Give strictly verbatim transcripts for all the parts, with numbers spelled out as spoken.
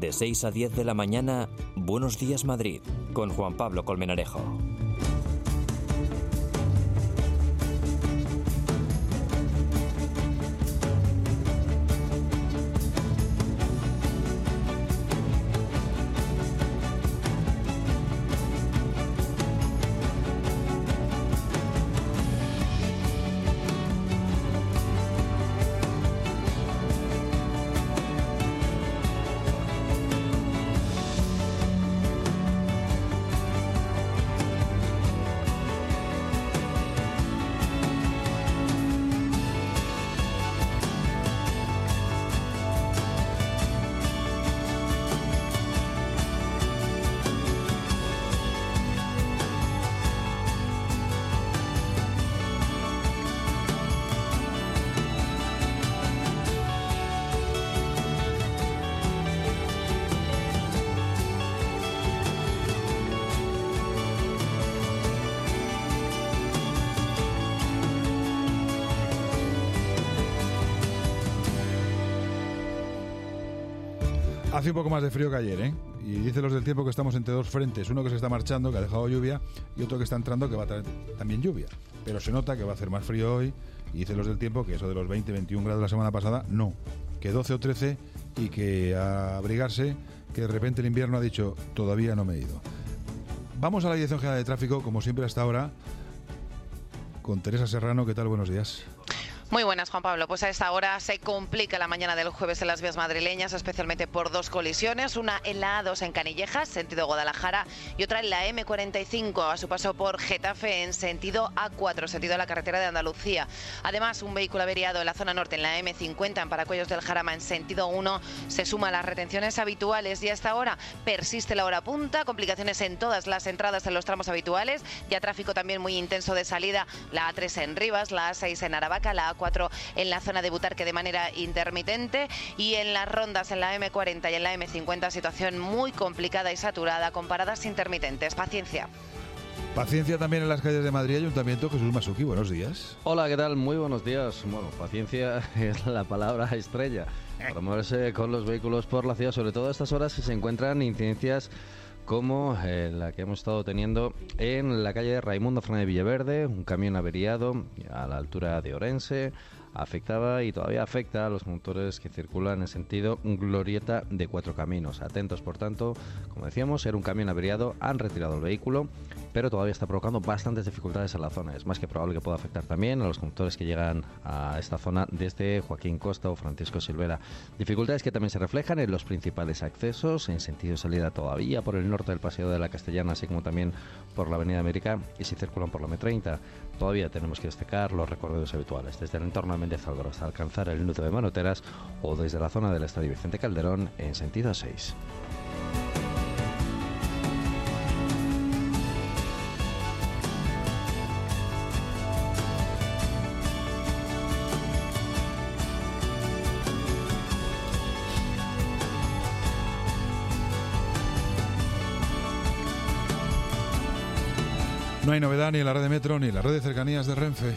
De seis a diez de la mañana, Buenos Días Madrid, con Juan Pablo Colmenarejo. Hace un poco más de frío que ayer, ¿eh? Y dicen los del tiempo que estamos entre dos frentes. Uno que se está marchando, que ha dejado lluvia, y otro que está entrando, que va a traer también lluvia. Pero se nota que va a hacer más frío hoy. Y dicen los del tiempo que eso de los veinte, veintiún grados la semana pasada, no. Que doce o trece y que a abrigarse, que de repente el invierno ha dicho, todavía no me he ido. Vamos a la Dirección General de Tráfico, como siempre hasta ahora, con Teresa Serrano. ¿Qué tal? Buenos días. Muy buenas, Juan Pablo. Pues a esta hora se complica la mañana del jueves en las vías madrileñas, especialmente por dos colisiones. Una en la A dos en Canillejas, sentido Guadalajara, y otra en la eme cuarenta y cinco, a su paso por Getafe, en sentido A cuatro, sentido a la carretera de Andalucía. Además, un vehículo averiado en la zona norte, en la eme cincuenta, en Paracuellos del Jarama, en sentido uno, se suma a las retenciones habituales. Y a esta hora persiste la hora punta, complicaciones en todas las entradas en los tramos habituales. Ya tráfico también muy intenso de salida, la A tres en Rivas, la A seis en Aravaca, la A cuatro en la zona de Butarque de manera intermitente, y en las rondas en la eme cuarenta y en la eme cincuenta situación muy complicada y saturada con paradas intermitentes. Paciencia. Paciencia también en las calles de Madrid. Ayuntamiento. Jesús Masuki, buenos días. Hola, ¿qué tal? Muy buenos días. Bueno, paciencia es la palabra estrella para moverse con los vehículos por la ciudad, sobre todo a estas horas si se encuentran incidencias como eh, la que hemos estado teniendo en la calle Raimundo Fernández Villaverde, un camión averiado a la altura de Orense. Afectaba y todavía afecta a los conductores que circulan en sentido Glorieta de Cuatro Caminos. Atentos, por tanto, como decíamos, era un camión averiado, han retirado el vehículo, pero todavía está provocando bastantes dificultades en la zona. Es más que probable que pueda afectar también a los conductores que llegan a esta zona desde Joaquín Costa o Francisco Silvera. Dificultades que también se reflejan en los principales accesos, en sentido salida todavía por el norte del Paseo de la Castellana, así como también por la Avenida América, y si circulan por la eme treinta. Todavía tenemos que destacar los recorridos habituales, desde el entorno de Méndez Álvaro hasta alcanzar el nudo de Manoteras, o desde la zona del Estadio Vicente Calderón en sentido A seis. No hay novedad ni en la red de metro ni en la red de cercanías de Renfe.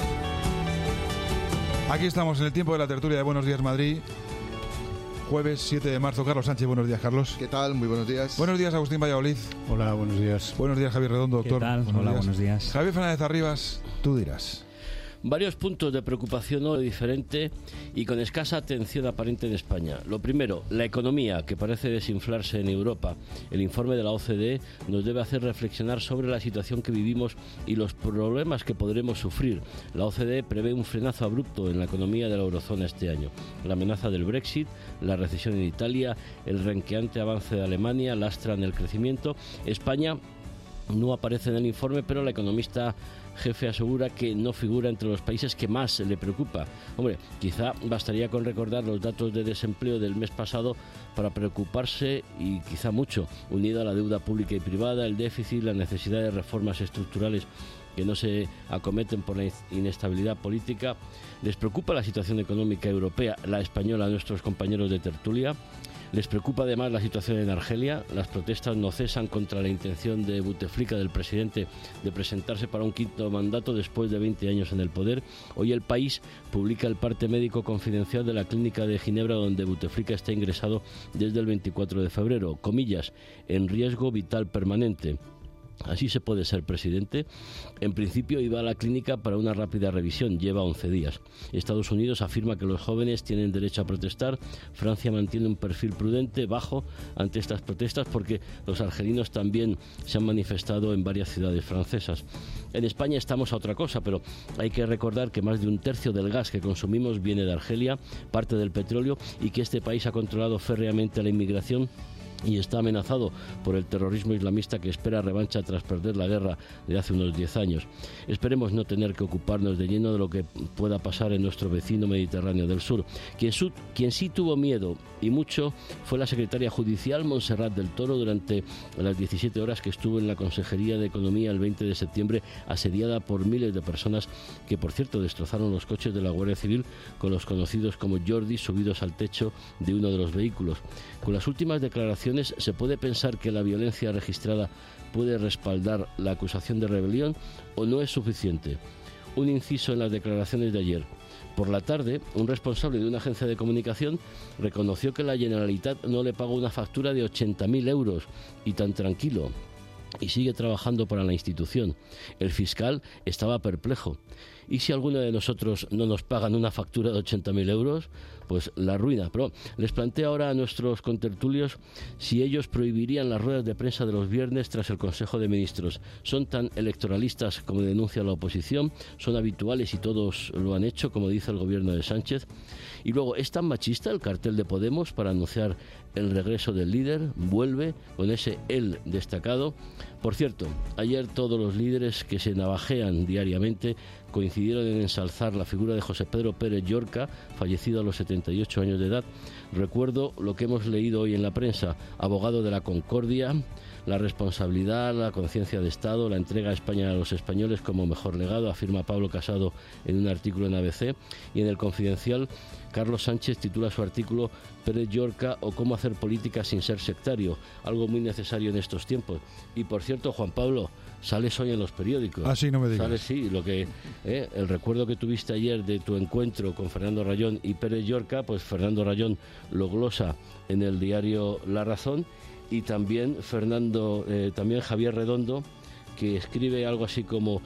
Aquí estamos en el tiempo de la tertulia de Buenos Días Madrid. Jueves siete de marzo. Carlos Sánchez, buenos días, Carlos. ¿Qué tal? Muy buenos días. Buenos días, Agustín Valladolid. Hola, buenos días. Buenos días, Javier Redondo, doctor. ¿Qué tal? Buenos Hola, días. buenos días. Javier Fernández Arribas, tú dirás. Varios puntos de preocupación no diferente y con escasa atención aparente en España. Lo primero, la economía, que parece desinflarse en Europa. El informe de la O C D E nos debe hacer reflexionar sobre la situación que vivimos y los problemas que podremos sufrir. La O C D E prevé un frenazo abrupto en la economía de la eurozona este año. La amenaza del Brexit, la recesión en Italia, el renqueante avance de Alemania lastran el crecimiento. España no aparece en el informe, pero la economista jefe asegura que no figura entre los países que más le preocupa. Hombre, quizá bastaría con recordar los datos de desempleo del mes pasado para preocuparse, y quizá mucho, unido a la deuda pública y privada, el déficit, la necesidad de reformas estructurales que no se acometen por la inestabilidad política. ¿Les preocupa la situación económica europea, la española, a nuestros compañeros de tertulia? Les preocupa además la situación en Argelia. Las protestas no cesan contra la intención de Buteflika, del presidente, de presentarse para un quinto mandato después de veinte años en el poder. Hoy El País publica el parte médico confidencial de la clínica de Ginebra, donde Buteflika está ingresado desde el veinticuatro de febrero. Comillas, en riesgo vital permanente. Así se puede ser presidente. En principio iba a la clínica para una rápida revisión, lleva once días. Estados Unidos afirma que los jóvenes tienen derecho a protestar. Francia mantiene un perfil prudente, bajo, ante estas protestas, porque los argelinos también se han manifestado en varias ciudades francesas. En España estamos a otra cosa, pero hay que recordar que más de un tercio del gas que consumimos viene de Argelia, parte del petróleo, y que este país ha controlado férreamente la inmigración y está amenazado por el terrorismo islamista, que espera revancha tras perder la guerra de hace unos diez años. Esperemos no tener que ocuparnos de lleno de lo que pueda pasar en nuestro vecino Mediterráneo del Sur. Quien, su, quien sí tuvo miedo, y mucho, fue la secretaria judicial Montserrat del Toro durante las diecisiete horas que estuvo en la Consejería de Economía el veinte de septiembre, asediada por miles de personas que, por cierto, destrozaron los coches de la Guardia Civil con los conocidos como Jordi subidos al techo de uno de los vehículos. Con las últimas declaraciones se puede pensar que la violencia registrada puede respaldar la acusación de rebelión, o no es suficiente. Un inciso en las declaraciones de ayer. Por la tarde, un responsable de una agencia de comunicación reconoció que la Generalitat no le pagó una factura de ochenta mil euros, y tan tranquilo, y sigue trabajando para la institución. El fiscal estaba perplejo. ¿Y si alguno de nosotros no nos pagan una factura de ochenta mil euros? Pues la ruina. Pero les planteo ahora a nuestros contertulios si ellos prohibirían las ruedas de prensa de los viernes tras el Consejo de Ministros. ¿Son tan electoralistas como denuncia la oposición? ¿Son habituales y todos lo han hecho, como dice el gobierno de Sánchez? Y luego, ¿es tan machista el cartel de Podemos para anunciar el regreso del líder? Vuelve con ese él destacado. Por cierto, ayer todos los líderes que se navajean diariamente coincidieron en ensalzar la figura de José Pedro Pérez Llorca, fallecido a los setenta y ocho años de edad. Recuerdo lo que hemos leído hoy en la prensa: abogado de la concordia, la responsabilidad, la conciencia de Estado, la entrega a España a los españoles como mejor legado, afirma Pablo Casado en un artículo en A B C. Y en El Confidencial, Carlos Sánchez titula su artículo Pérez Llorca o cómo hacer política sin ser sectario, algo muy necesario en estos tiempos. Y por cierto, Juan Pablo, sales hoy en los periódicos. Ah, sí, no me digas. Sales, sí, lo que, eh, el recuerdo que tuviste ayer de tu encuentro con Fernando Rayón y Pérez Llorca, pues Fernando Rayón lo glosa en el diario La Razón, y también Fernando, eh, también Javier Redondo, que escribe algo así como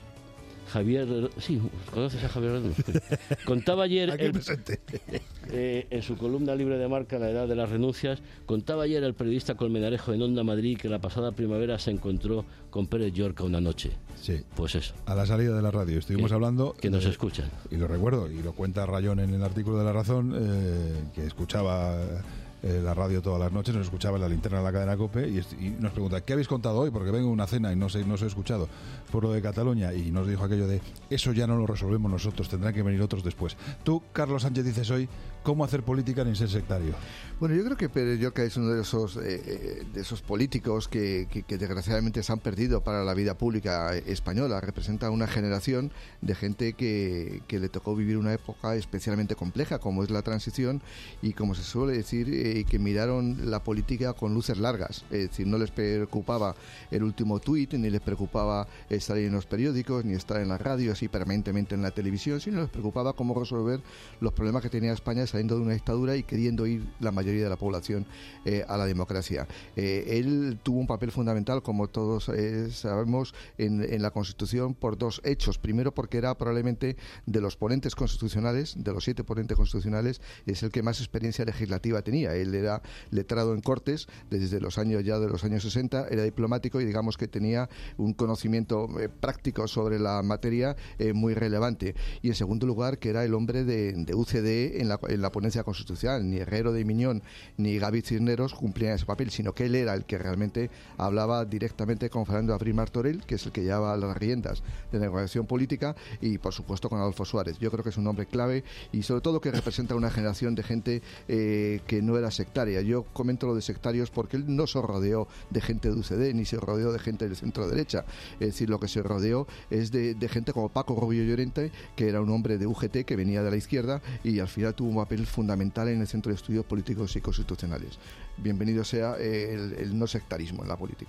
Javier, sí, ¿conoces a Javier Redondo? Contaba ayer Aquí el, presente. Eh, en su columna libre de marca La Edad de las Renuncias, contaba ayer el periodista Colmenarejo en Onda Madrid que la pasada primavera se encontró con Pérez Llorca una noche. Sí. Pues eso. A la salida de la radio estuvimos que, hablando. Que nos de, escuchan. Y lo recuerdo, y lo cuenta Rayón en el artículo de La Razón, eh, que escuchaba eh, la radio todas las noches, nos escuchaba en la linterna de la cadena COPE, y, y nos pregunta, ¿qué habéis contado hoy? Porque vengo a una cena y no sé, no os he escuchado por lo de Cataluña, y nos dijo aquello de, eso ya no lo resolvemos nosotros, tendrán que venir otros después. Tú, Carlos Sánchez, dices hoy, ¿cómo hacer política sin ser sectario? Bueno, yo creo que Pérez Llorca es uno de esos eh, de esos políticos que, que, que desgraciadamente se han perdido para la vida pública española. Representa una generación de gente que, que le tocó vivir una época especialmente compleja, como es la transición, y como se suele decir, eh, que miraron la política con luces largas. Es decir, no les preocupaba el último tuit, ni les preocupaba estar en los periódicos, ni estar en la radio, así permanentemente en la televisión, sino les preocupaba cómo resolver los problemas que tenía España saliendo de una dictadura y queriendo ir la mayoría de la población eh, a la democracia. Eh, él tuvo un papel fundamental, como todos eh, sabemos, en, en la Constitución por dos hechos. Primero, porque era probablemente de los ponentes constitucionales, de los siete ponentes constitucionales, es el que más experiencia legislativa tenía. Él era letrado en Cortes desde los años ya de los años sesenta, era diplomático y digamos que tenía un conocimiento eh, práctico sobre la materia eh, muy relevante. Y en segundo lugar, que era el hombre de, de U C D en la, en la ponencia constitucional. Ni Herrero de Miñón ni Gaby Cisneros cumplían ese papel, sino que él era el que realmente hablaba directamente con Fernando Abril Martorell, que es el que llevaba las riendas de la negociación política, y por supuesto con Adolfo Suárez. Yo creo que es un hombre clave y sobre todo que representa una generación de gente eh, que no era era sectaria. Yo comento lo de sectarios porque él no se rodeó de gente de U C D ni se rodeó de gente del centro derecha. Es decir, lo que se rodeó es de, de gente como Paco Rubio Llorente, que era un hombre de U G T que venía de la izquierda y al final tuvo un papel fundamental en el Centro de Estudios Políticos y Constitucionales. Bienvenido sea el, el no sectarismo en la política.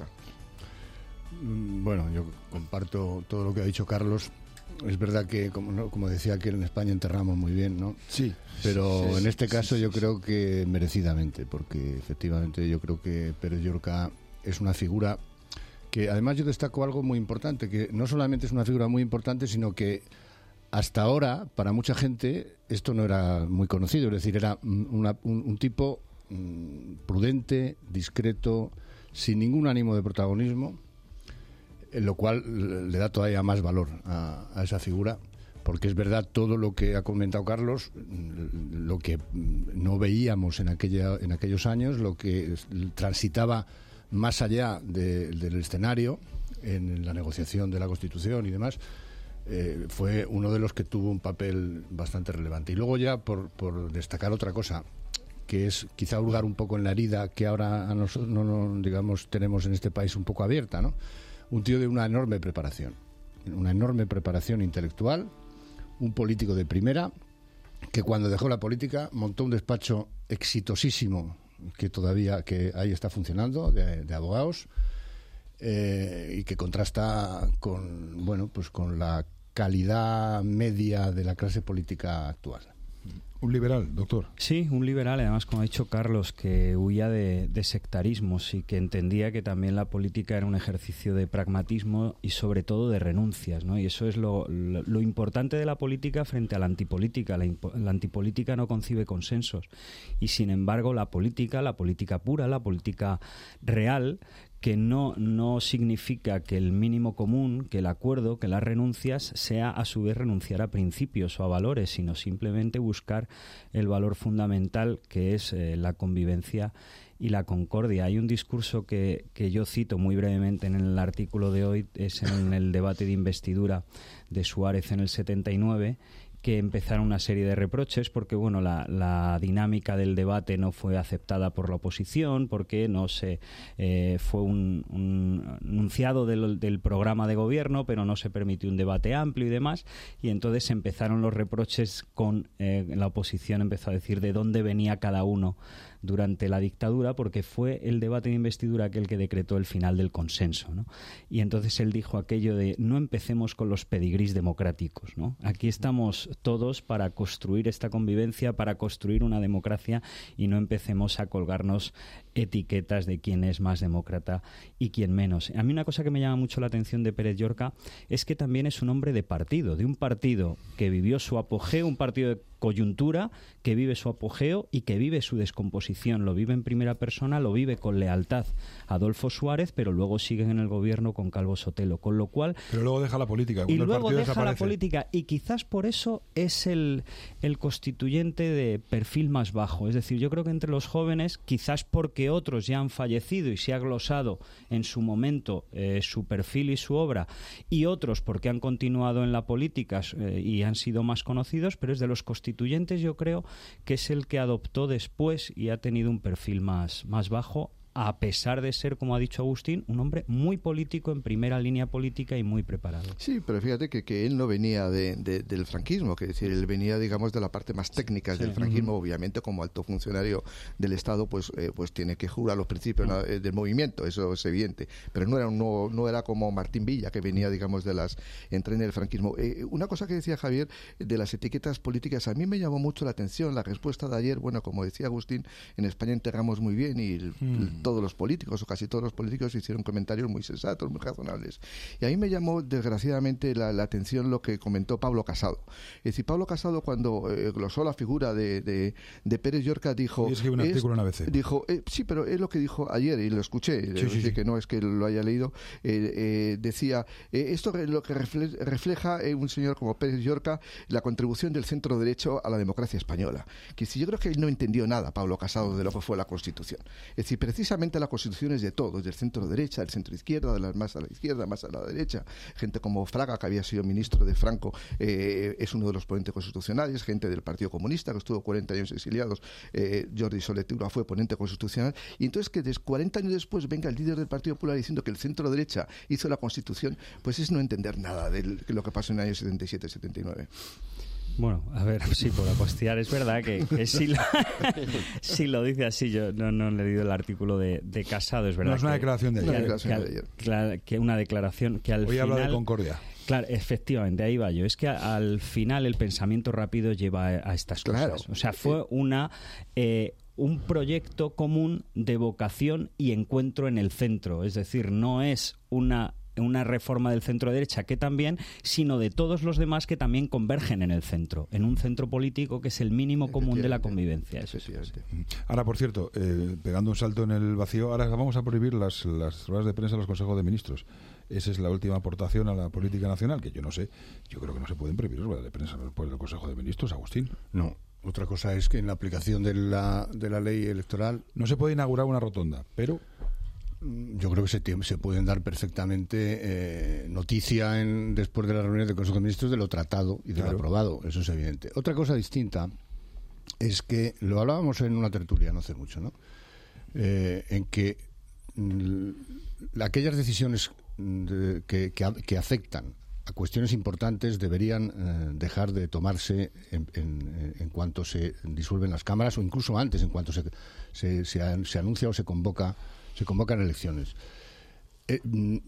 Bueno, yo comparto todo lo que ha dicho Carlos. Es verdad que, como, ¿no? como decía, que en España enterramos muy bien, ¿no? Sí. Pero sí, sí, en este sí, caso sí, yo sí, creo sí. que merecidamente, porque efectivamente yo creo que Pérez Llorca es una figura que, además, yo destaco algo muy importante, que no solamente es una figura muy importante, sino que hasta ahora, para mucha gente, esto no era muy conocido. Es decir, era una, un, un tipo mmm, prudente, discreto, sin ningún ánimo de protagonismo, en lo cual le da todavía más valor a, a esa figura, porque es verdad todo lo que ha comentado Carlos, lo que no veíamos en aquella en aquellos años, lo que transitaba más allá de, del escenario en la negociación de la Constitución y demás, eh, fue uno de los que tuvo un papel bastante relevante. Y luego ya, por, por destacar otra cosa, que es quizá hurgar un poco en la herida que ahora a nosotros no, no, digamos, tenemos en este país un poco abierta, ¿no? Un tío de una enorme preparación, una enorme preparación intelectual, un político de primera, que cuando dejó la política montó un despacho exitosísimo, que todavía que ahí está funcionando, de, de abogados, eh, y que contrasta con, bueno, pues con la calidad media de la clase política actual. Un liberal, doctor. Sí, un liberal, además, como ha dicho Carlos, que huía de, de sectarismos y que entendía que también la política era un ejercicio de pragmatismo y sobre todo de renuncias, ¿no? Y eso es lo, lo, lo importante de la política frente a la antipolítica. La, impo, la antipolítica no concibe consensos y, sin embargo, la política, la política pura, la política real, que no, no significa que el mínimo común, que el acuerdo, que las renuncias sea a su vez renunciar a principios o a valores, sino simplemente buscar el valor fundamental que es eh, la convivencia y la concordia. Hay un discurso que, que yo cito muy brevemente en el artículo de hoy, es en el debate de investidura de Suárez en el setenta y nueve, que empezaron una serie de reproches porque bueno la, la dinámica del debate no fue aceptada por la oposición, porque no se eh, fue un, un enunciado del, del programa de gobierno, pero no se permitió un debate amplio y demás, y entonces empezaron los reproches con eh, la oposición empezó a decir de dónde venía cada uno durante la dictadura, porque fue el debate de investidura aquel que decretó el final del consenso, ¿no? Y entonces él dijo aquello de no empecemos con los pedigrís democráticos, ¿no? Aquí estamos todos para construir esta convivencia, para construir una democracia, y no empecemos a colgarnos etiquetas de quién es más demócrata y quién menos. A mí una cosa que me llama mucho la atención de Pérez Llorca es que también es un hombre de partido, de un partido que vivió su apogeo, un partido de coyuntura, que vive su apogeo y que vive su descomposición. Lo vive en primera persona, lo vive con lealtad a Adolfo Suárez, pero luego sigue en el gobierno con Calvo Sotelo, con lo cual... Pero luego deja la política. Y el luego deja desaparece. la política, y quizás por eso es el, el constituyente de perfil más bajo. Es decir, yo creo que entre los jóvenes, quizás porque otros ya han fallecido y se ha glosado en su momento eh, su perfil y su obra, y otros porque han continuado en la política eh, y han sido más conocidos, pero es de los constituyentes, yo creo que es el que adoptó después y ha tenido un perfil más, más bajo, a pesar de ser, como ha dicho Agustín, un hombre muy político, en primera línea política y muy preparado. Sí, pero fíjate que, que él no venía de, de, del franquismo, que es decir, él venía, digamos, de la parte más técnica sí. del franquismo. Uh-huh. Obviamente, como alto funcionario del Estado, pues, eh, pues tiene que jurar los principios uh-huh. ¿no? del movimiento, eso es evidente. Pero no era, no, no era como Martín Villa, que venía, digamos, de las entrañas del franquismo. Eh, una cosa que decía Javier de las etiquetas políticas, a mí me llamó mucho la atención la respuesta de ayer. Bueno, como decía Agustín, en España enterramos muy bien y el, uh-huh. el, todos los políticos, o casi todos los políticos, hicieron comentarios muy sensatos, muy razonables. Y a mí me llamó, desgraciadamente, la, la atención lo que comentó Pablo Casado. Es decir, Pablo Casado, cuando eh, glosó la figura de, de, de Pérez Llorca, dijo... Y es que un artículo en A B C. Dijo, eh, sí, pero es lo que dijo ayer, y lo escuché, sí, sí, decir, sí. que no es que lo haya leído, eh, eh, decía, eh, esto es lo que refle- refleja eh, un señor como Pérez Llorca, la contribución del centro derecho a la democracia española. Que si yo creo que él no entendió nada, Pablo Casado, de lo que fue la Constitución. Es decir, precisamente precisamente la Constitución es de todos, del centro-derecha, del centro-izquierda, de las más a la izquierda, más a la derecha. Gente como Fraga, que había sido ministro de Franco, eh, es uno de los ponentes constitucionales. Gente del Partido Comunista, que estuvo cuarenta años exiliados, eh, Jordi Solé-Tura fue ponente constitucional. Y entonces que des, cuarenta años después venga el líder del Partido Popular diciendo que el centro-derecha hizo la Constitución, pues es no entender nada de lo que pasó en el año setenta y siete setenta y nueve. Bueno, a ver, sí, por apostiar, es verdad que, que sí, lo, sí lo dice así. Yo no, no he leído el artículo de, de Casado, es verdad. No es una que, declaración de ayer. Que, Una declaración que, de ayer. Que, que una declaración que al Hoy final... habla de Concordia. Claro, efectivamente, ahí va yo. Es que a, al final el pensamiento rápido lleva a, a estas Claro. cosas. O sea, fue una... Eh, un proyecto común de vocación y encuentro en el centro. Es decir, no es una... una reforma del centro derecha que también, sino de todos los demás que también convergen en el centro, en un centro político que es el mínimo común de la convivencia. Eso es. Ahora, por cierto, eh, pegando un salto en el vacío, ahora vamos a prohibir las, las ruedas de prensa a los consejos de ministros. Esa es la última aportación a la política nacional, que yo no sé, yo creo que no se pueden prohibir las ruedas de prensa por el Consejo de Ministros, Agustín. No. Otra cosa es que en la aplicación de la, de la ley electoral... No se puede inaugurar una rotonda, pero... Yo creo que se, se pueden dar perfectamente eh, noticia en, después de las reuniones del Consejo de Ministros de lo tratado y de Claro. lo aprobado, eso es evidente. Otra cosa distinta es que, lo hablábamos en una tertulia no hace mucho, ¿no? Eh, en que mm, aquellas decisiones de, que, que, que afectan a cuestiones importantes deberían eh, dejar de tomarse en, en, en cuanto se disuelven las cámaras o incluso antes, en cuanto se, se, se, se anuncia o se convoca se convocan elecciones. Eh,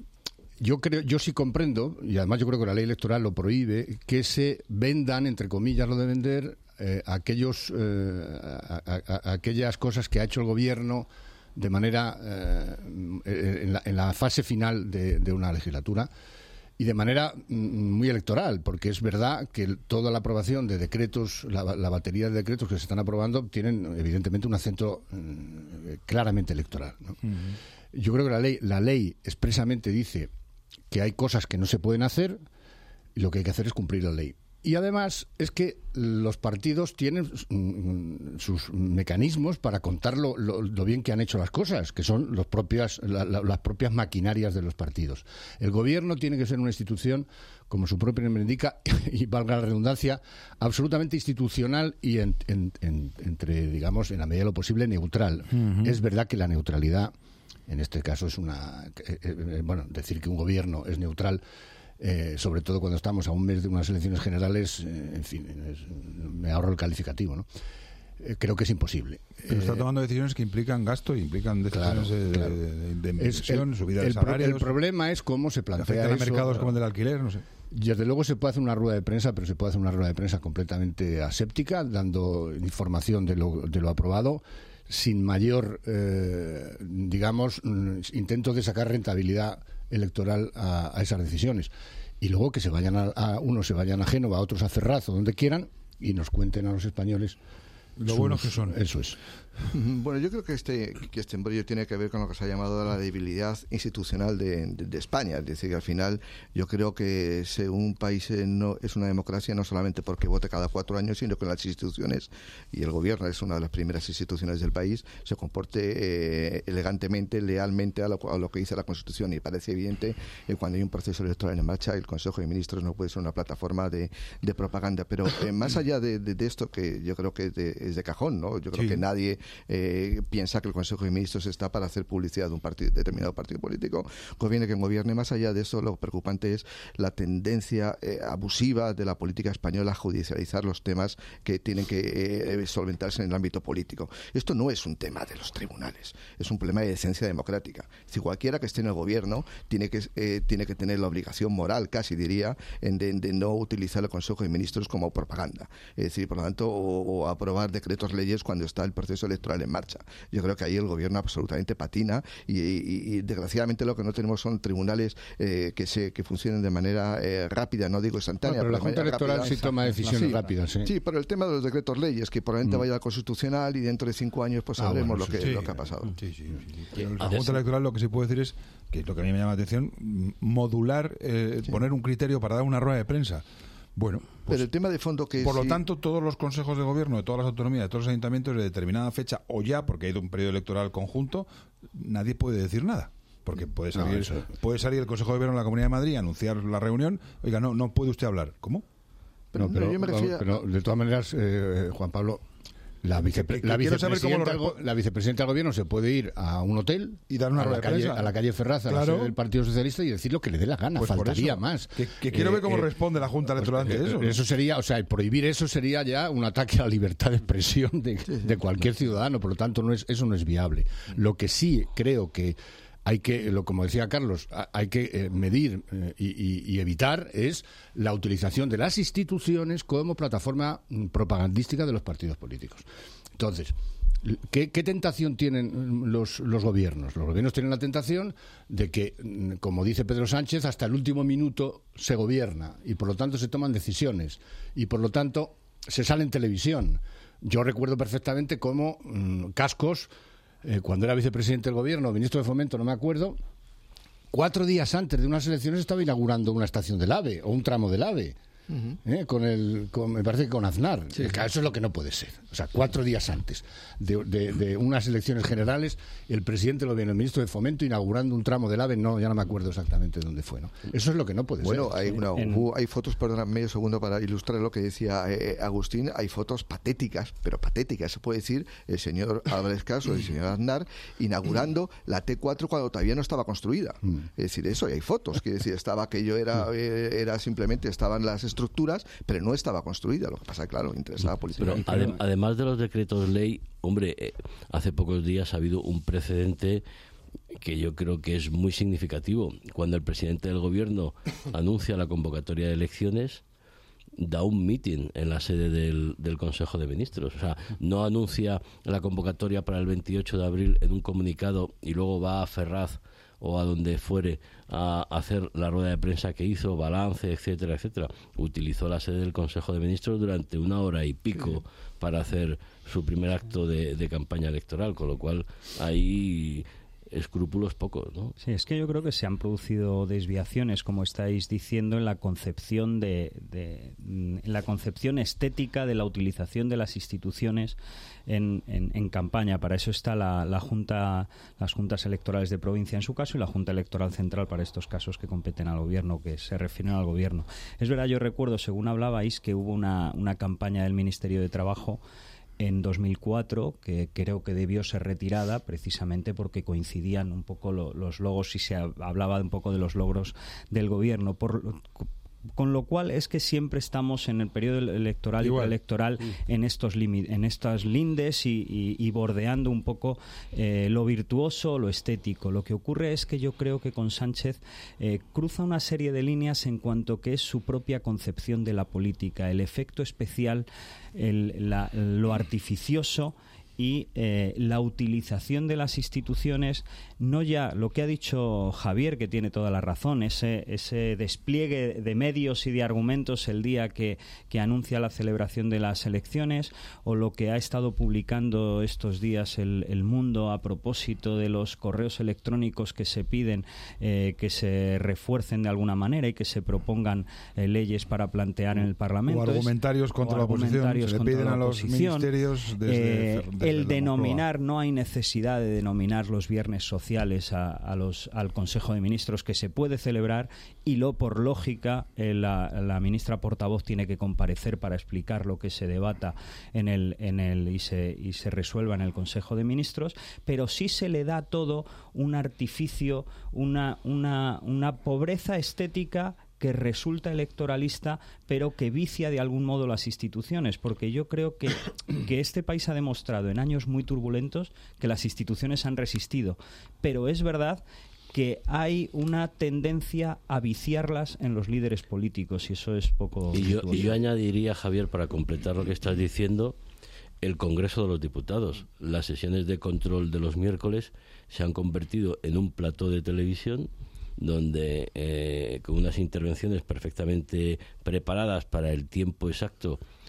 yo creo, yo sí comprendo, y además yo creo que la ley electoral lo prohíbe, que se vendan, entre comillas, lo de vender, eh, aquellos, eh, a, a, a, aquellas cosas que ha hecho el gobierno de manera eh, en, la, en la fase final de, de una legislatura. Y de manera muy electoral, porque es verdad que toda la aprobación de decretos, la, la batería de decretos que se están aprobando, tienen evidentemente un acento eh, claramente electoral, ¿no? Uh-huh. Yo creo que la ley, la ley expresamente dice que hay cosas que no se pueden hacer y lo que hay que hacer es cumplir la ley. Y además es que los partidos tienen sus mecanismos para contar lo, lo, lo bien que han hecho las cosas, que son los propias, la, la, las propias maquinarias de los partidos. El gobierno tiene que ser una institución, como su propio nombre indica, y valga la redundancia, absolutamente institucional y en, en, en, entre, digamos, en la medida de lo posible, neutral. Uh-huh. Es verdad que la neutralidad, en este caso, es una... Eh, eh, bueno, decir que un gobierno es neutral... Eh, sobre todo cuando estamos a un mes de unas elecciones generales, eh, en fin, es, me ahorro el calificativo, ¿no? Eh, creo que es imposible. Pero está eh, tomando decisiones que implican gasto y implican decisiones claro, de, claro. de, de inversión, el, subida de el, salarios. El problema es cómo se plantea eso. a mercados como el del alquiler, no sé. Desde luego se puede hacer una rueda de prensa, pero se puede hacer una rueda de prensa completamente aséptica, dando información de lo, de lo aprobado, sin mayor, eh, digamos, intento de sacar rentabilidad electoral a, a esas decisiones. Y luego que se vayan a, a unos se vayan a Génova, otros a Ferraz o donde quieran y nos cuenten a los españoles lo buenos que son. Eso es. Bueno, yo creo que este que este embrollo tiene que ver con lo que se ha llamado la debilidad institucional de, de, de España. Es decir, que al final yo creo que si un país no es una democracia no solamente porque vote cada cuatro años, sino que las instituciones, y el gobierno es una de las primeras instituciones del país, se comporte eh, elegantemente, lealmente a lo, a lo que dice la Constitución. Y parece evidente que cuando hay un proceso electoral en marcha, el Consejo de Ministros no puede ser una plataforma de, de propaganda. Pero eh, más allá de, de, de esto, que yo creo que es de, es de cajón, ¿no? Yo creo sí. que nadie Eh, piensa que el Consejo de Ministros está para hacer publicidad de un partido, determinado partido político, gobierne quien gobierne. Más allá de eso, lo preocupante es la tendencia eh, abusiva de la política española a judicializar los temas que tienen que eh, solventarse en el ámbito político. Esto no es un tema de los tribunales, es un problema de decencia democrática. Si cualquiera que esté en el gobierno tiene que, eh, tiene que tener la obligación moral, casi diría, en de, de no utilizar el Consejo de Ministros como propaganda. Es decir, por lo tanto, o, o aprobar decretos leyes cuando está el proceso electoral en marcha. Yo creo que ahí el gobierno absolutamente patina y, y, y desgraciadamente lo que no tenemos son tribunales eh, que se que funcionen de manera eh, rápida, no digo instantánea. No, pero la Junta Electoral rápida. sí toma decisiones sí, rápidas. Sí. sí, pero el tema de los decretos leyes, que probablemente mm. vaya al Constitucional y dentro de cinco años pues sabremos ah, bueno, lo, que, sí, lo que ha pasado. Sí, sí, sí, sí. Pero la Junta Electoral lo que se puede decir es, que es lo que a mí me llama la atención, modular, eh, sí. poner un criterio para dar una rueda de prensa. Bueno, pues, pero el tema de fondo que por lo sí, tanto, todos los consejos de gobierno de todas las autonomías, de todos los ayuntamientos, de determinada fecha o ya, porque ha ido un periodo electoral conjunto, nadie puede decir nada. Porque puede salir, No, eso- puede salir el Consejo de Gobierno de la Comunidad de Madrid a anunciar la reunión. Oiga, no, no puede usted hablar. ¿Cómo? pero, No, pero, no, yo me refiero a- pero de todas maneras, eh, Juan Pablo, la, vicepre- que la quiero saber cómo lo vicepresidenta del go- respo- la vicepresidenta del gobierno se puede ir a un hotel Y dar una a, rueda la de calle, prensa. a la calle Ferraz, a la Claro. sede del Partido Socialista y decir lo que le dé la gana. Pues por Faltaría eso. más. Que, que quiero Eh, ver cómo eh, responde la Junta Electoral ante Eh, eso. eh, ¿no? Eso sería, o sea, prohibir eso sería ya un ataque a la libertad de expresión de, de cualquier ciudadano, por lo tanto no es, eso no es viable. Lo que sí creo que hay que, lo como decía Carlos, a- hay que eh, medir eh, y, y- y evitar es la utilización de las instituciones como plataforma mm, propagandística de los partidos políticos. Entonces, ¿Qué, qué tentación tienen los, los gobiernos? Los gobiernos tienen la tentación de que, mm, como dice Pedro Sánchez, hasta el último minuto se gobierna y por lo tanto se toman decisiones y por lo tanto se sale en televisión. Yo recuerdo perfectamente cómo mm, Cascos, eh, cuando era vicepresidente del gobierno, ministro de Fomento, no me acuerdo, cuatro días antes de unas elecciones estaba inaugurando una estación del AVE o un tramo del AVE. ¿Eh? Con el, con, me parece que con Aznar. Sí. Eso es lo que no puede ser. O sea, cuatro días antes de, de, de unas elecciones generales, el presidente del gobierno, el ministro de Fomento, inaugurando un tramo del AVE, no, ya no me acuerdo exactamente dónde fue, ¿no? Eso es lo que no puede bueno, ser. Hay, una, En... hubo, hay fotos, perdona, medio segundo para ilustrar lo que decía eh, Agustín, hay fotos patéticas, pero patéticas, se puede decir, el señor Álvarez Caso, el señor Aznar, inaugurando la T cuatro cuando todavía no estaba construida. Mm. Es decir, eso, y hay fotos, quiere decir, estaba aquello era, eh, era simplemente, estaban las estructuras, pero no estaba construida, lo que pasa, claro, interesaba políticamente. Pero adem además de los decretos ley, hombre, eh, hace pocos días ha habido un precedente que yo creo que es muy significativo. Cuando el presidente del gobierno anuncia la convocatoria de elecciones, da un mitin en la sede del, del Consejo de Ministros. O sea, no anuncia la convocatoria para el veintiocho de abril en un comunicado y luego va a Ferraz o a donde fuere a hacer la rueda de prensa que hizo, balance, etcétera, etcétera. Utilizó la sede del Consejo de Ministros durante una hora y pico sí. para hacer su primer acto de, de campaña electoral, con lo cual hay escrúpulos pocos, ¿no? Sí, es que yo creo que se han producido desviaciones, como estáis diciendo, en la concepción de, de en la concepción estética de la utilización de las instituciones en, en, en campaña. Para eso está la, la junta, las juntas electorales de provincia en su caso y la Junta Electoral Central para estos casos que competen al gobierno, que se refieren al gobierno. Es verdad, yo recuerdo, según hablabais, que hubo una, una campaña del Ministerio de Trabajo en dos mil cuatro, que creo que debió ser retirada precisamente porque coincidían un poco lo, los logos y se hablaba un poco de los logros del gobierno. Por, con lo cual es que siempre estamos en el periodo electoral Igual. y preelectoral mm. en estos en estas lindes y, y, y bordeando un poco eh, lo virtuoso, lo estético. Lo que ocurre es que yo creo que con Sánchez eh, cruza una serie de líneas en cuanto que es su propia concepción de la política, el efecto especial, el, la, lo artificioso y eh, la utilización de las instituciones, no ya lo que ha dicho Javier, que tiene toda la razón, ese, ese despliegue de medios y de argumentos el día que, que anuncia la celebración de las elecciones, o lo que ha estado publicando estos días el, el Mundo a propósito de los correos electrónicos que se piden eh, que se refuercen de alguna manera y que se propongan eh, leyes para plantear en el Parlamento. O argumentarios contra la oposición, se le piden a los ministerios desde... Eh, el denominar, no hay necesidad de denominar los viernes sociales a, a los, al Consejo de Ministros, que se puede celebrar, y lo por lógica eh, la, la ministra portavoz tiene que comparecer para explicar lo que se debata en el, en el y, se, y se resuelva en el Consejo de Ministros, pero sí se le da todo un artificio, una, una, una pobreza estética que resulta electoralista, pero que vicia de algún modo las instituciones, porque yo creo que, que este país ha demostrado en años muy turbulentos que las instituciones han resistido, pero es verdad que hay una tendencia a viciarlas en los líderes políticos, y eso es poco... Y yo, y yo añadiría, Javier, para completar lo que estás diciendo, el Congreso de los Diputados. Las sesiones de control de los miércoles se han convertido en un plató de televisión donde eh, con unas intervenciones perfectamente preparadas para el tiempo exacto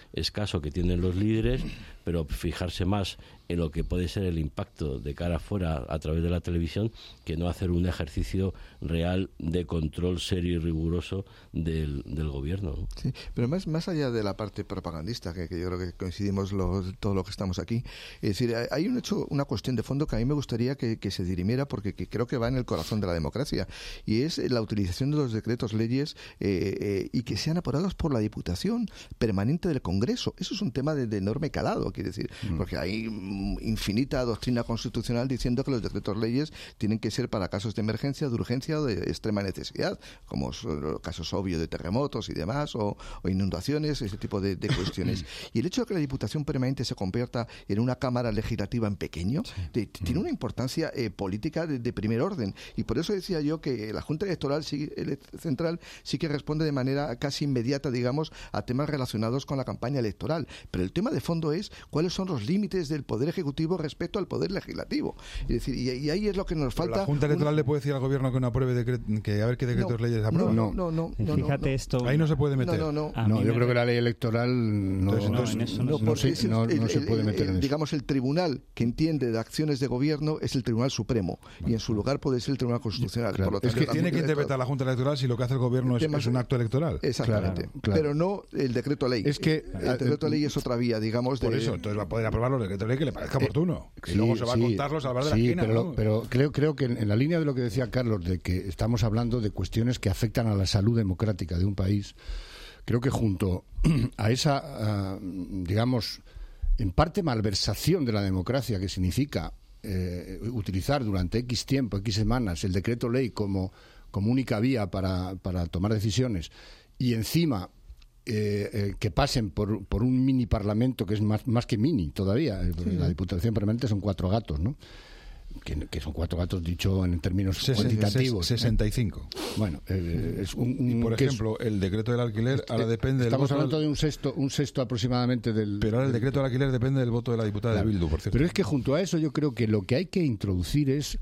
escaso que tienen los líderes, pero fijarse más en lo que puede ser el impacto de cara afuera a través de la televisión, que no hacer un ejercicio real de control serio y riguroso del, del gobierno, ¿no? Sí, pero más, más allá de la parte propagandista, que, que yo creo que coincidimos los, todo lo que estamos aquí, es decir, hay un hecho, una cuestión de fondo que a mí me gustaría que, que se dirimiera, porque que creo que va en el corazón de la democracia, y es la utilización de los decretos leyes eh, eh, y que sean aprobados por la Diputación Permanente del Congreso. Eso es un tema de, de enorme calado, quiero decir, mm. porque hay infinita doctrina constitucional diciendo que los decretos leyes tienen que ser para casos de emergencia, de urgencia o de extrema necesidad, como son los casos obvios de terremotos y demás, o, o inundaciones, ese tipo de, de cuestiones. Y el hecho de que la Diputación Permanente se convierta en una Cámara Legislativa en pequeño, sí. de, tiene una importancia eh, política de, de primer orden. Y por eso decía yo que la Junta Electoral sí, el Central sí que responde de manera casi inmediata, digamos, a temas relacionados con la campaña electoral. Pero el tema de fondo es cuáles son los límites del Poder Ejecutivo respecto al Poder Legislativo. Es decir, y, y ahí es lo que nos falta. ¿La Junta Electoral un... le puede decir al Gobierno que no apruebe decret- que a ver qué decretos no, leyes aprueba? No, no, no. no, no Fíjate no, esto. Ahí no se puede meter. No, no, no. No, yo me... creo que la ley electoral no, entonces, no, en eso no, no, no, se, el, no, no el, se puede meter el, en eso. Digamos, el tribunal que entiende de acciones de gobierno es el Tribunal Supremo, bueno, y en su lugar puede ser el Tribunal Constitucional. Claro, Por lo es tanto, que tiene que interpretar la Junta Electoral si lo que hace el Gobierno es, es un acto electoral. Exactamente. Claro, claro. Pero no el decreto ley. Es que el decreto ley es otra vía, digamos. Por de... eso, entonces va a poder aprobar los decretos ley que le parezca Eh, oportuno. Y sí, luego se va sí, a contarlos al bar de sí, la esquina. pero, ¿no? pero creo, creo que en, en la línea de lo que decía Carlos, de que estamos hablando de cuestiones que afectan a la salud democrática de un país, creo que junto a esa, uh, digamos, en parte malversación de la democracia que significa eh, utilizar durante X tiempo, X semanas, el decreto ley como, como única vía para, para tomar decisiones, y encima eh, eh, que pasen por, por un mini parlamento que es más, más que mini todavía, sí. La Diputación Permanente son cuatro gatos, ¿no? Que, que son cuatro gatos dicho en términos Sesen, cuantitativos. sesenta y cinco. Bueno, eh, es un, un, y por ejemplo, es, el decreto del alquiler ahora depende del Estamos voto hablando del... de un sexto, un sexto aproximadamente del... Pero ahora el decreto del alquiler depende del voto de la diputada claro. de Bildu, por cierto. Pero es que junto a eso yo creo que lo que hay que introducir es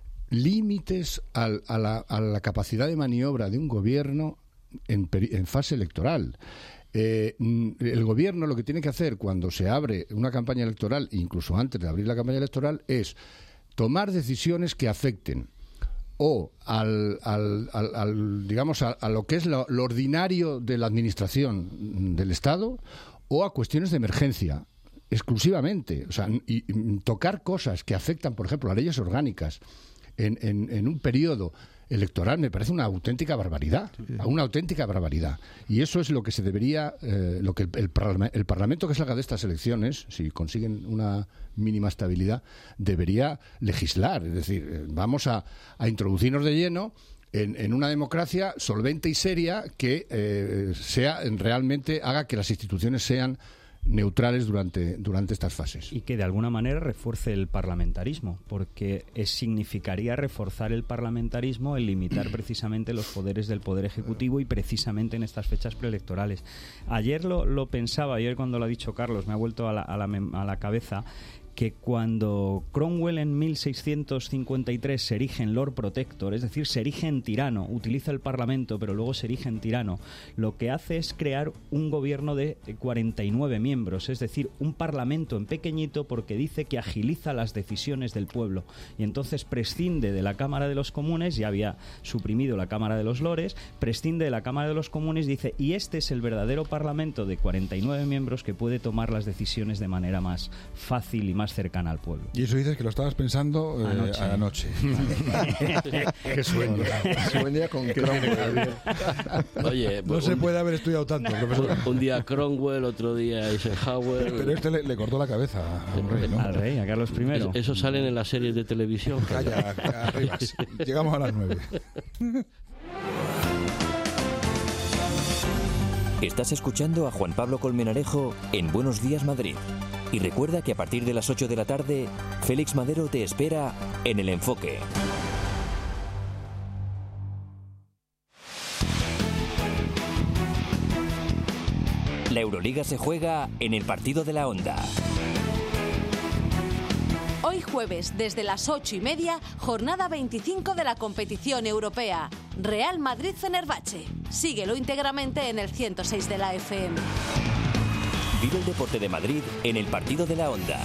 límites al, a, la, a la capacidad de maniobra de un gobierno en, en fase electoral. Eh, el gobierno lo que tiene que hacer cuando se abre una campaña electoral, incluso antes de abrir la campaña electoral, es tomar decisiones que afecten o al, al, al, al digamos a, a lo que es lo, lo ordinario de la administración del Estado o a cuestiones de emergencia exclusivamente, o sea, y, y tocar cosas que afectan, por ejemplo, las leyes orgánicas en, en, en un periodo electoral me parece una auténtica barbaridad, una auténtica barbaridad. Y eso es lo que se debería, eh, lo que el, el, parla- el Parlamento que salga de estas elecciones, si consiguen una mínima estabilidad, debería legislar. Es decir, eh, vamos a, a introducirnos de lleno en, en una democracia solvente y seria que eh, sea realmente haga que las instituciones sean neutrales durante, durante estas fases. Y que de alguna manera refuerce el parlamentarismo, porque es, significaría reforzar el parlamentarismo, el limitar precisamente los poderes del Poder Ejecutivo y precisamente en estas fechas preelectorales. Ayer lo, lo pensaba, ayer cuando lo ha dicho Carlos, me ha vuelto a la, a la, a la cabeza que cuando Cromwell en mil seiscientos cincuenta y tres se erige en Lord Protector, es decir, se erige en tirano, utiliza el Parlamento, pero luego se erige en tirano, lo que hace es crear un gobierno de cuarenta y nueve miembros, es decir, un Parlamento en pequeñito porque dice que agiliza las decisiones del pueblo. Y entonces prescinde de la Cámara de los Comunes, ya había suprimido la Cámara de los Lores, prescinde de la Cámara de los Comunes y dice, y este es el verdadero Parlamento de cuarenta y nueve miembros que puede tomar las decisiones de manera más fácil y más cercana al pueblo. Y eso dices que lo estabas pensando eh, anoche. anoche. Qué sueño. Sueña con Cromwell. Oye, no se puede haber estudiado tanto, profesor. Un, un día Cromwell, otro día Eisenhower. Pero este le, le cortó la cabeza a un rey, ¿no? Al rey, a Carlos primero. Eso, eso salen en las series de televisión. Calla, arriba. Llegamos a las nueve. Estás escuchando a Juan Pablo Colmenarejo en Buenos Días Madrid. Y recuerda que a partir de las ocho de la tarde, Félix Madero te espera en El Enfoque. La Euroliga se juega en el partido de la Onda. Hoy jueves, desde las ocho y media, jornada veinticinco de la competición europea. Real Madrid-Fenerbahce. Síguelo íntegramente en el ciento seis de la F M. Vive el deporte de Madrid en el partido de la Onda.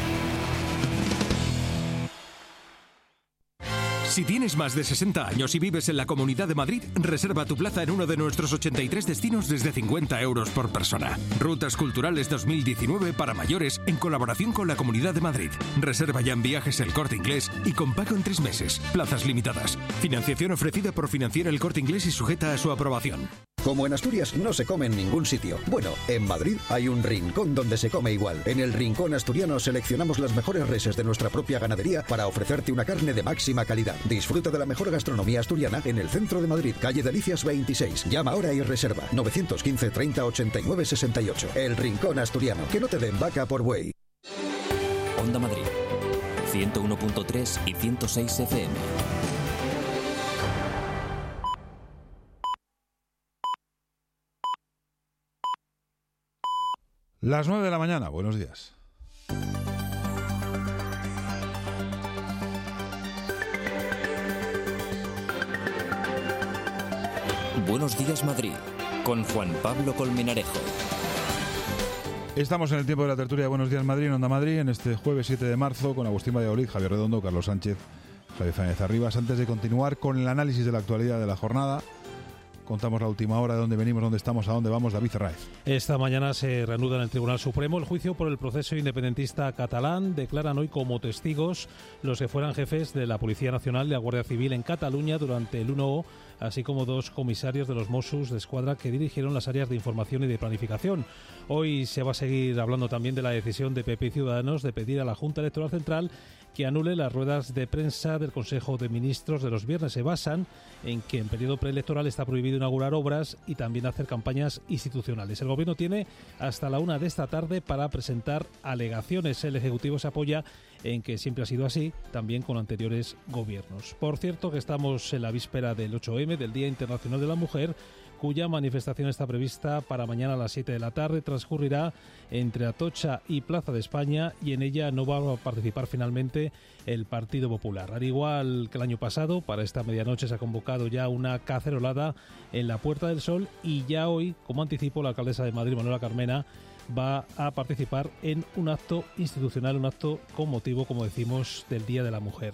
Si tienes más de sesenta años y vives en la Comunidad de Madrid, reserva tu plaza en uno de nuestros ochenta y tres destinos desde cincuenta euros por persona. Rutas Culturales dos mil diecinueve para mayores en colaboración con la Comunidad de Madrid. Reserva ya en Viajes El Corte Inglés y con pago en tres meses. Plazas limitadas. Financiación ofrecida por Financiera El Corte Inglés y sujeta a su aprobación. Como en Asturias no se come en ningún sitio. Bueno, en Madrid hay un rincón donde se come igual. En el Rincón Asturiano seleccionamos las mejores reses de nuestra propia ganadería para ofrecerte una carne de máxima calidad. Disfruta de la mejor gastronomía asturiana en el centro de Madrid, calle Delicias veintiséis. Llama ahora y reserva nueve uno cinco, treinta, ochenta y nueve, sesenta y ocho. El Rincón Asturiano. Que no te den vaca por buey. Onda Madrid, ciento uno punto tres y ciento seis F M. Las nueve de la mañana, buenos días. Buenos días Madrid, con Juan Pablo Colmenarejo. Estamos en el tiempo de la tertulia de Buenos días Madrid, en Onda Madrid, en este jueves siete de marzo, con Agustín Valladolid, Javier Redondo, Carlos Sánchez, Javier Fáñez Arribas. Antes de continuar con el análisis de la actualidad de la jornada, contamos la última hora, de dónde venimos, dónde estamos, a dónde vamos. David Ferráez. Esta mañana se reanuda en el Tribunal Supremo el juicio por el proceso independentista catalán. Declaran hoy como testigos los que fueran jefes de la Policía Nacional y la Guardia Civil en Cataluña durante el uno O, así como dos comisarios de los Mossos de Escuadra que dirigieron las áreas de información y de planificación. Hoy se va a seguir hablando también de la decisión de P P y Ciudadanos de pedir a la Junta Electoral Central que anule las ruedas de prensa del Consejo de Ministros de los viernes. Se basan en que en periodo preelectoral está prohibido inaugurar obras y también hacer campañas institucionales. El Gobierno tiene hasta la una de esta tarde para presentar alegaciones. El Ejecutivo se apoya en que siempre ha sido así, también con anteriores gobiernos. Por cierto, que estamos en la víspera del ocho eme, del Día Internacional de la Mujer, cuya manifestación está prevista para mañana a las siete de la tarde. Transcurrirá entre Atocha y Plaza de España y en ella no va a participar finalmente el Partido Popular. Al igual que el año pasado, para esta medianoche se ha convocado ya una cacerolada en la Puerta del Sol y ya hoy, como anticipo, la alcaldesa de Madrid, Manuela Carmena, va a participar en un acto institucional, un acto con motivo, como decimos, del Día de la Mujer.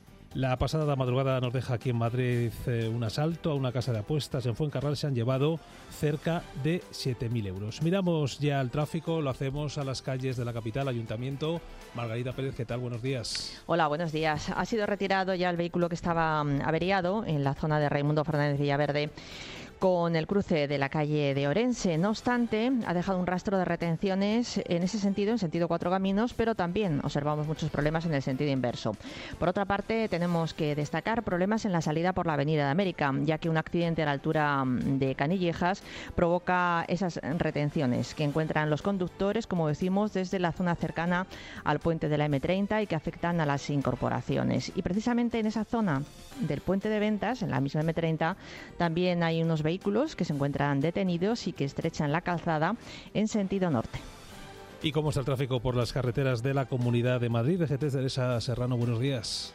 La pasada madrugada nos deja aquí en Madrid eh, un asalto a una casa de apuestas en Fuencarral. Se han llevado cerca de siete mil euros. Miramos ya el tráfico, lo hacemos a las calles de la capital, Ayuntamiento. Margarita Pérez, ¿qué tal? Buenos días. Hola, buenos días. Ha sido retirado ya el vehículo que estaba um, averiado en la zona de Raimundo Fernández Villaverde, con el cruce de la calle de Orense. No obstante, ha dejado un rastro de retenciones en ese sentido, en sentido Cuatro Caminos, pero también observamos muchos problemas en el sentido inverso. Por otra parte, tenemos que destacar problemas en la salida por la Avenida de América, ya que un accidente a la altura de Canillejas provoca esas retenciones que encuentran los conductores, como decimos, desde la zona cercana al puente de la eme treinta y que afectan a las incorporaciones. Y precisamente en esa zona del puente de Ventas, en la misma eme treinta, también hay unos vehículos que se encuentran detenidos y que estrechan la calzada en sentido norte. ¿Y cómo está el tráfico por las carreteras de la Comunidad de Madrid? D G T Teresa Serrano, buenos días.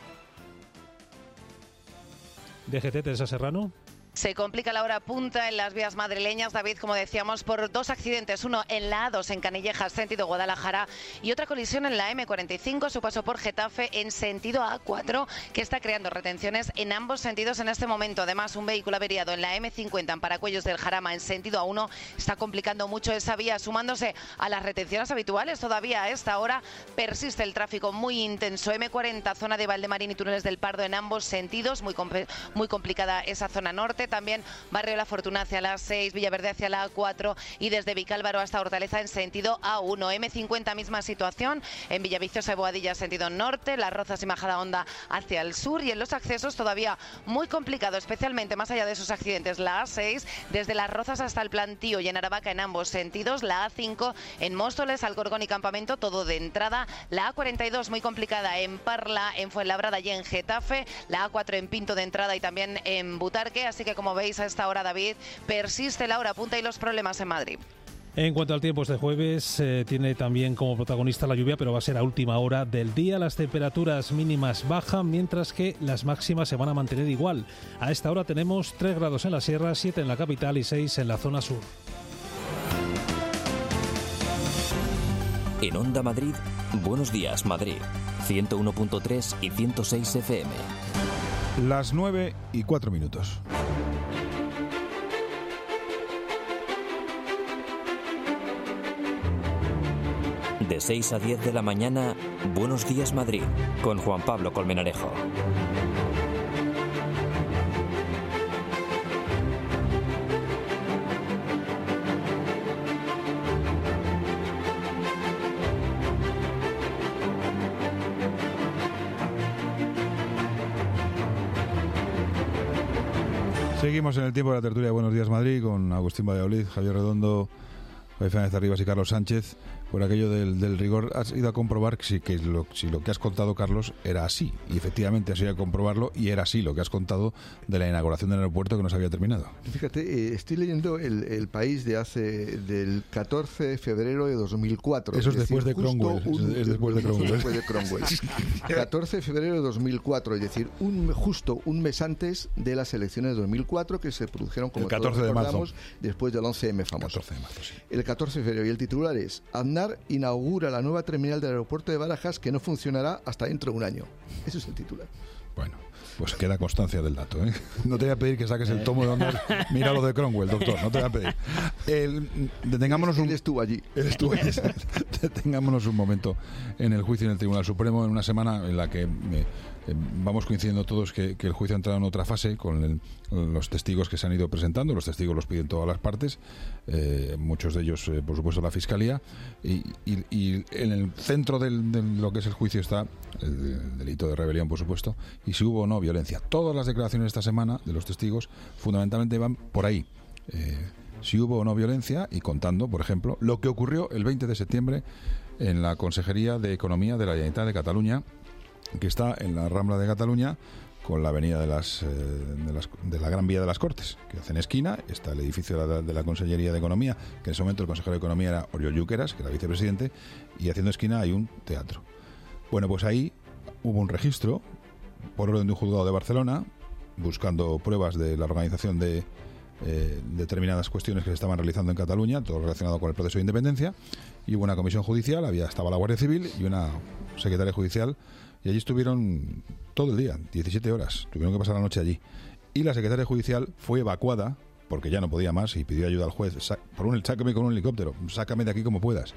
D G T Teresa Serrano. Se complica la hora punta en las vías madrileñas, David, como decíamos, por dos accidentes. Uno en la A dos en Canillejas, sentido Guadalajara, y otra colisión en la eme cuarenta y cinco, a su paso por Getafe, en sentido A cuatro, que está creando retenciones en ambos sentidos en este momento. Además, un vehículo averiado en la eme cincuenta en Paracuellos del Jarama, en sentido A uno, está complicando mucho esa vía, sumándose a las retenciones habituales. Todavía a esta hora persiste el tráfico muy intenso. eme cuarenta, zona de Valdemarín y Túneles del Pardo en ambos sentidos, muy, compl- muy complicada esa zona norte. También Barrio La Fortuna hacia la A seis, Villaverde hacia la A cuatro y desde Vicálvaro hasta Hortaleza en sentido A uno. eme cincuenta, misma situación en Villaviciosa y Boadilla sentido norte, Las Rozas y Majadahonda hacia el sur, y en los accesos todavía muy complicado, especialmente más allá de esos accidentes, la A seis desde Las Rozas hasta el Plantío y en Aravaca en ambos sentidos, la A cinco en Móstoles, Alcorcón y Campamento, todo de entrada, la A cuarenta y dos muy complicada en Parla, en Fuenlabrada y en Getafe, la A cuatro en Pinto de entrada y también en Butarque, así que como veis a esta hora, David, persiste la hora punta y los problemas en Madrid. En cuanto al tiempo, este jueves eh, tiene también como protagonista la lluvia, pero va a ser a última hora del día. Las temperaturas mínimas bajan, mientras que las máximas se van a mantener igual. A esta hora tenemos tres grados en la sierra, siete en la capital y seis en la zona sur. En Onda Madrid, Buenos Días Madrid, ciento uno punto tres y ciento seis F M. Las nueve y cuatro minutos. De seis a diez de la mañana, Buenos Días Madrid, con Juan Pablo Colmenarejo. Seguimos en el tiempo de la tertulia de Buenos Días Madrid con Agustín Valladolid, Javier Redondo, Javier Fernández Arribas y Carlos Sánchez. Por aquello del, del rigor, has ido a comprobar que, si, que lo, si lo que has contado, Carlos, era así. Y efectivamente has ido a comprobarlo y era así lo que has contado de la inauguración del aeropuerto que no se había terminado. Fíjate, eh, estoy leyendo el, el País de hace del catorce de febrero de dos mil cuatro. Eso es, es después, decir, de Cromwell, un, es, es después de Cromwell. Después de Cromwell. catorce de febrero de dos mil cuatro, es decir, un, justo un mes antes de las elecciones de dos mil cuatro que se produjeron, como el catorce todos de recordamos, marzo. Después del once eme famoso. catorce de marzo, sí. El catorce de febrero, y el titular es: Aznar inaugura la nueva terminal del aeropuerto de Barajas que no funcionará hasta dentro de un año. Ese es el titular. Bueno, pues queda constancia del dato, ¿eh? No te voy a pedir que saques el tomo de Aznar. Mira lo de Cromwell, doctor, no te voy a pedir. El, detengámonos un... Él estuvo allí. Él estuvo allí. Detengámonos un momento en el juicio en el Tribunal Supremo, en una semana en la que me, eh, vamos coincidiendo todos que, que el juicio ha entrado en otra fase con el, los testigos que se han ido presentando. Los testigos los piden todas las partes, eh, muchos de ellos, eh, por supuesto, la Fiscalía, y, y, y en el centro del, de lo que es el juicio está el, el delito de rebelión, por supuesto, y si hubo o no violencia. Todas las declaraciones de esta semana de los testigos fundamentalmente van por ahí. Eh, si hubo o no violencia, y contando, por ejemplo, lo que ocurrió el veinte de septiembre en la Consejería de Economía de la Generalitat de Cataluña, que está en la Rambla de Cataluña, con la avenida de las, eh, de las de la Gran Vía de las Cortes, que hacen esquina. Está el edificio de la, de la Consellería de Economía, que en ese momento el consejero de Economía era Oriol Junqueras, que era vicepresidente, y haciendo esquina hay un teatro. Bueno, pues ahí hubo un registro por orden de un juzgado de Barcelona, buscando pruebas de la organización de eh, determinadas cuestiones que se estaban realizando en Cataluña, todo relacionado con el proceso de independencia, y hubo una comisión judicial, había estaba la Guardia Civil y una secretaria judicial, y allí estuvieron todo el día, diecisiete horas, tuvieron que pasar la noche allí. Y la secretaria judicial fue evacuada, porque ya no podía más, y pidió ayuda al juez, por un sácame con un helicóptero, sácame de aquí como puedas.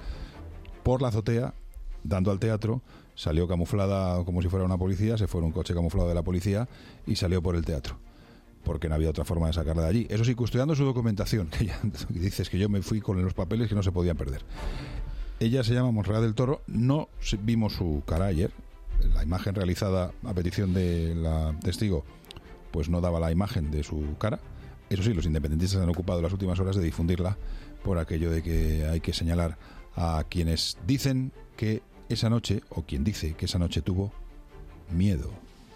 Por la azotea, dando al teatro, salió camuflada como si fuera una policía, se fue en un coche camuflado de la policía y salió por el teatro, porque no había otra forma de sacarla de allí. Eso sí, custodiando su documentación, que ya dices que yo me fui con los papeles que no se podían perder. Ella se llama Monserrat del Toro, no vimos su cara ayer, la imagen realizada a petición de la testigo pues no daba la imagen de su cara. Eso sí, los independentistas han ocupado las últimas horas de difundirla por aquello de que hay que señalar a quienes dicen que esa noche, o quien dice que esa noche tuvo miedo.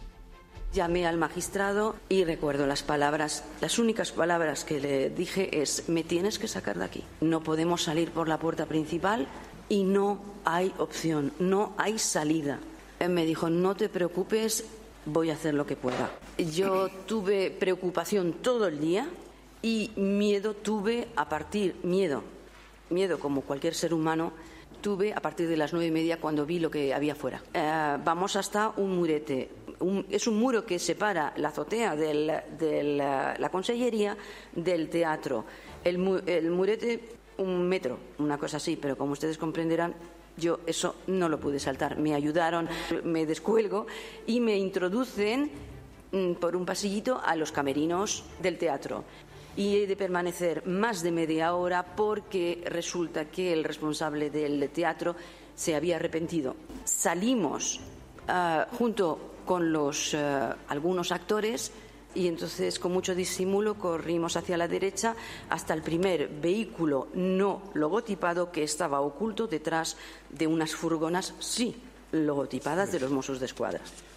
Llamé al magistrado y recuerdo las palabras, las únicas palabras que le dije es: me tienes que sacar de aquí. No podemos salir por la puerta principal y no hay opción, no hay salida. Él me dijo: no te preocupes, voy a hacer lo que pueda. Yo tuve preocupación todo el día y miedo tuve a partir, miedo, miedo como cualquier ser humano, tuve a partir de las nueve y media cuando vi lo que había fuera. Eh, vamos hasta un murete. Un, es un muro que separa la azotea de la, la consellería del teatro. El, el murete, un metro, una cosa así, pero como ustedes comprenderán, yo eso no lo pude saltar. Me ayudaron, me descuelgo y me introducen mm, por un pasillito a los camerinos del teatro. Y he de permanecer más de media hora porque resulta que el responsable del teatro se había arrepentido. Salimos uh, junto con los uh, algunos actores y entonces con mucho disimulo corrimos hacia la derecha hasta el primer vehículo no logotipado que estaba oculto detrás de unas furgonas sí logotipadas de los Mossos d'Esquadra.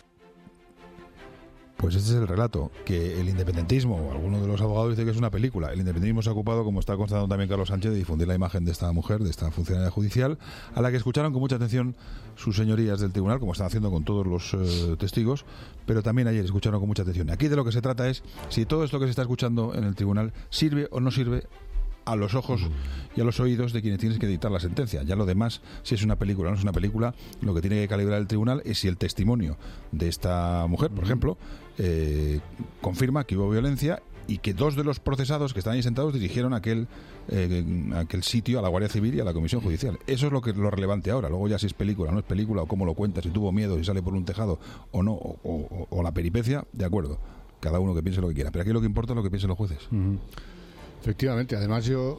Pues este es el relato, que el independentismo, o alguno de los abogados dice que es una película. El independentismo se ha ocupado, como está constatando también Carlos Sánchez, de difundir la imagen de esta mujer, de esta funcionaria judicial, a la que escucharon con mucha atención sus señorías del tribunal, como están haciendo con todos los eh, testigos, pero también ayer escucharon con mucha atención. Aquí de lo que se trata es si todo esto que se está escuchando en el tribunal sirve o no sirve a los ojos y a los oídos de quienes tienes que dictar la sentencia. Ya lo demás, si es una película o no es una película, lo que tiene que calibrar el tribunal es si el testimonio de esta mujer, por ejemplo, eh, confirma que hubo violencia y que dos de los procesados que estaban ahí sentados dirigieron aquel eh, aquel sitio a la Guardia Civil y a la Comisión Judicial. Eso es lo que lo relevante ahora. Luego ya si es película o no es película, o cómo lo cuenta, si tuvo miedo, si sale por un tejado o no, o, o, o la peripecia, de acuerdo. Cada uno que piense lo que quiera. Pero aquí lo que importa es lo que piensen los jueces. Uh-huh. Efectivamente. Además yo,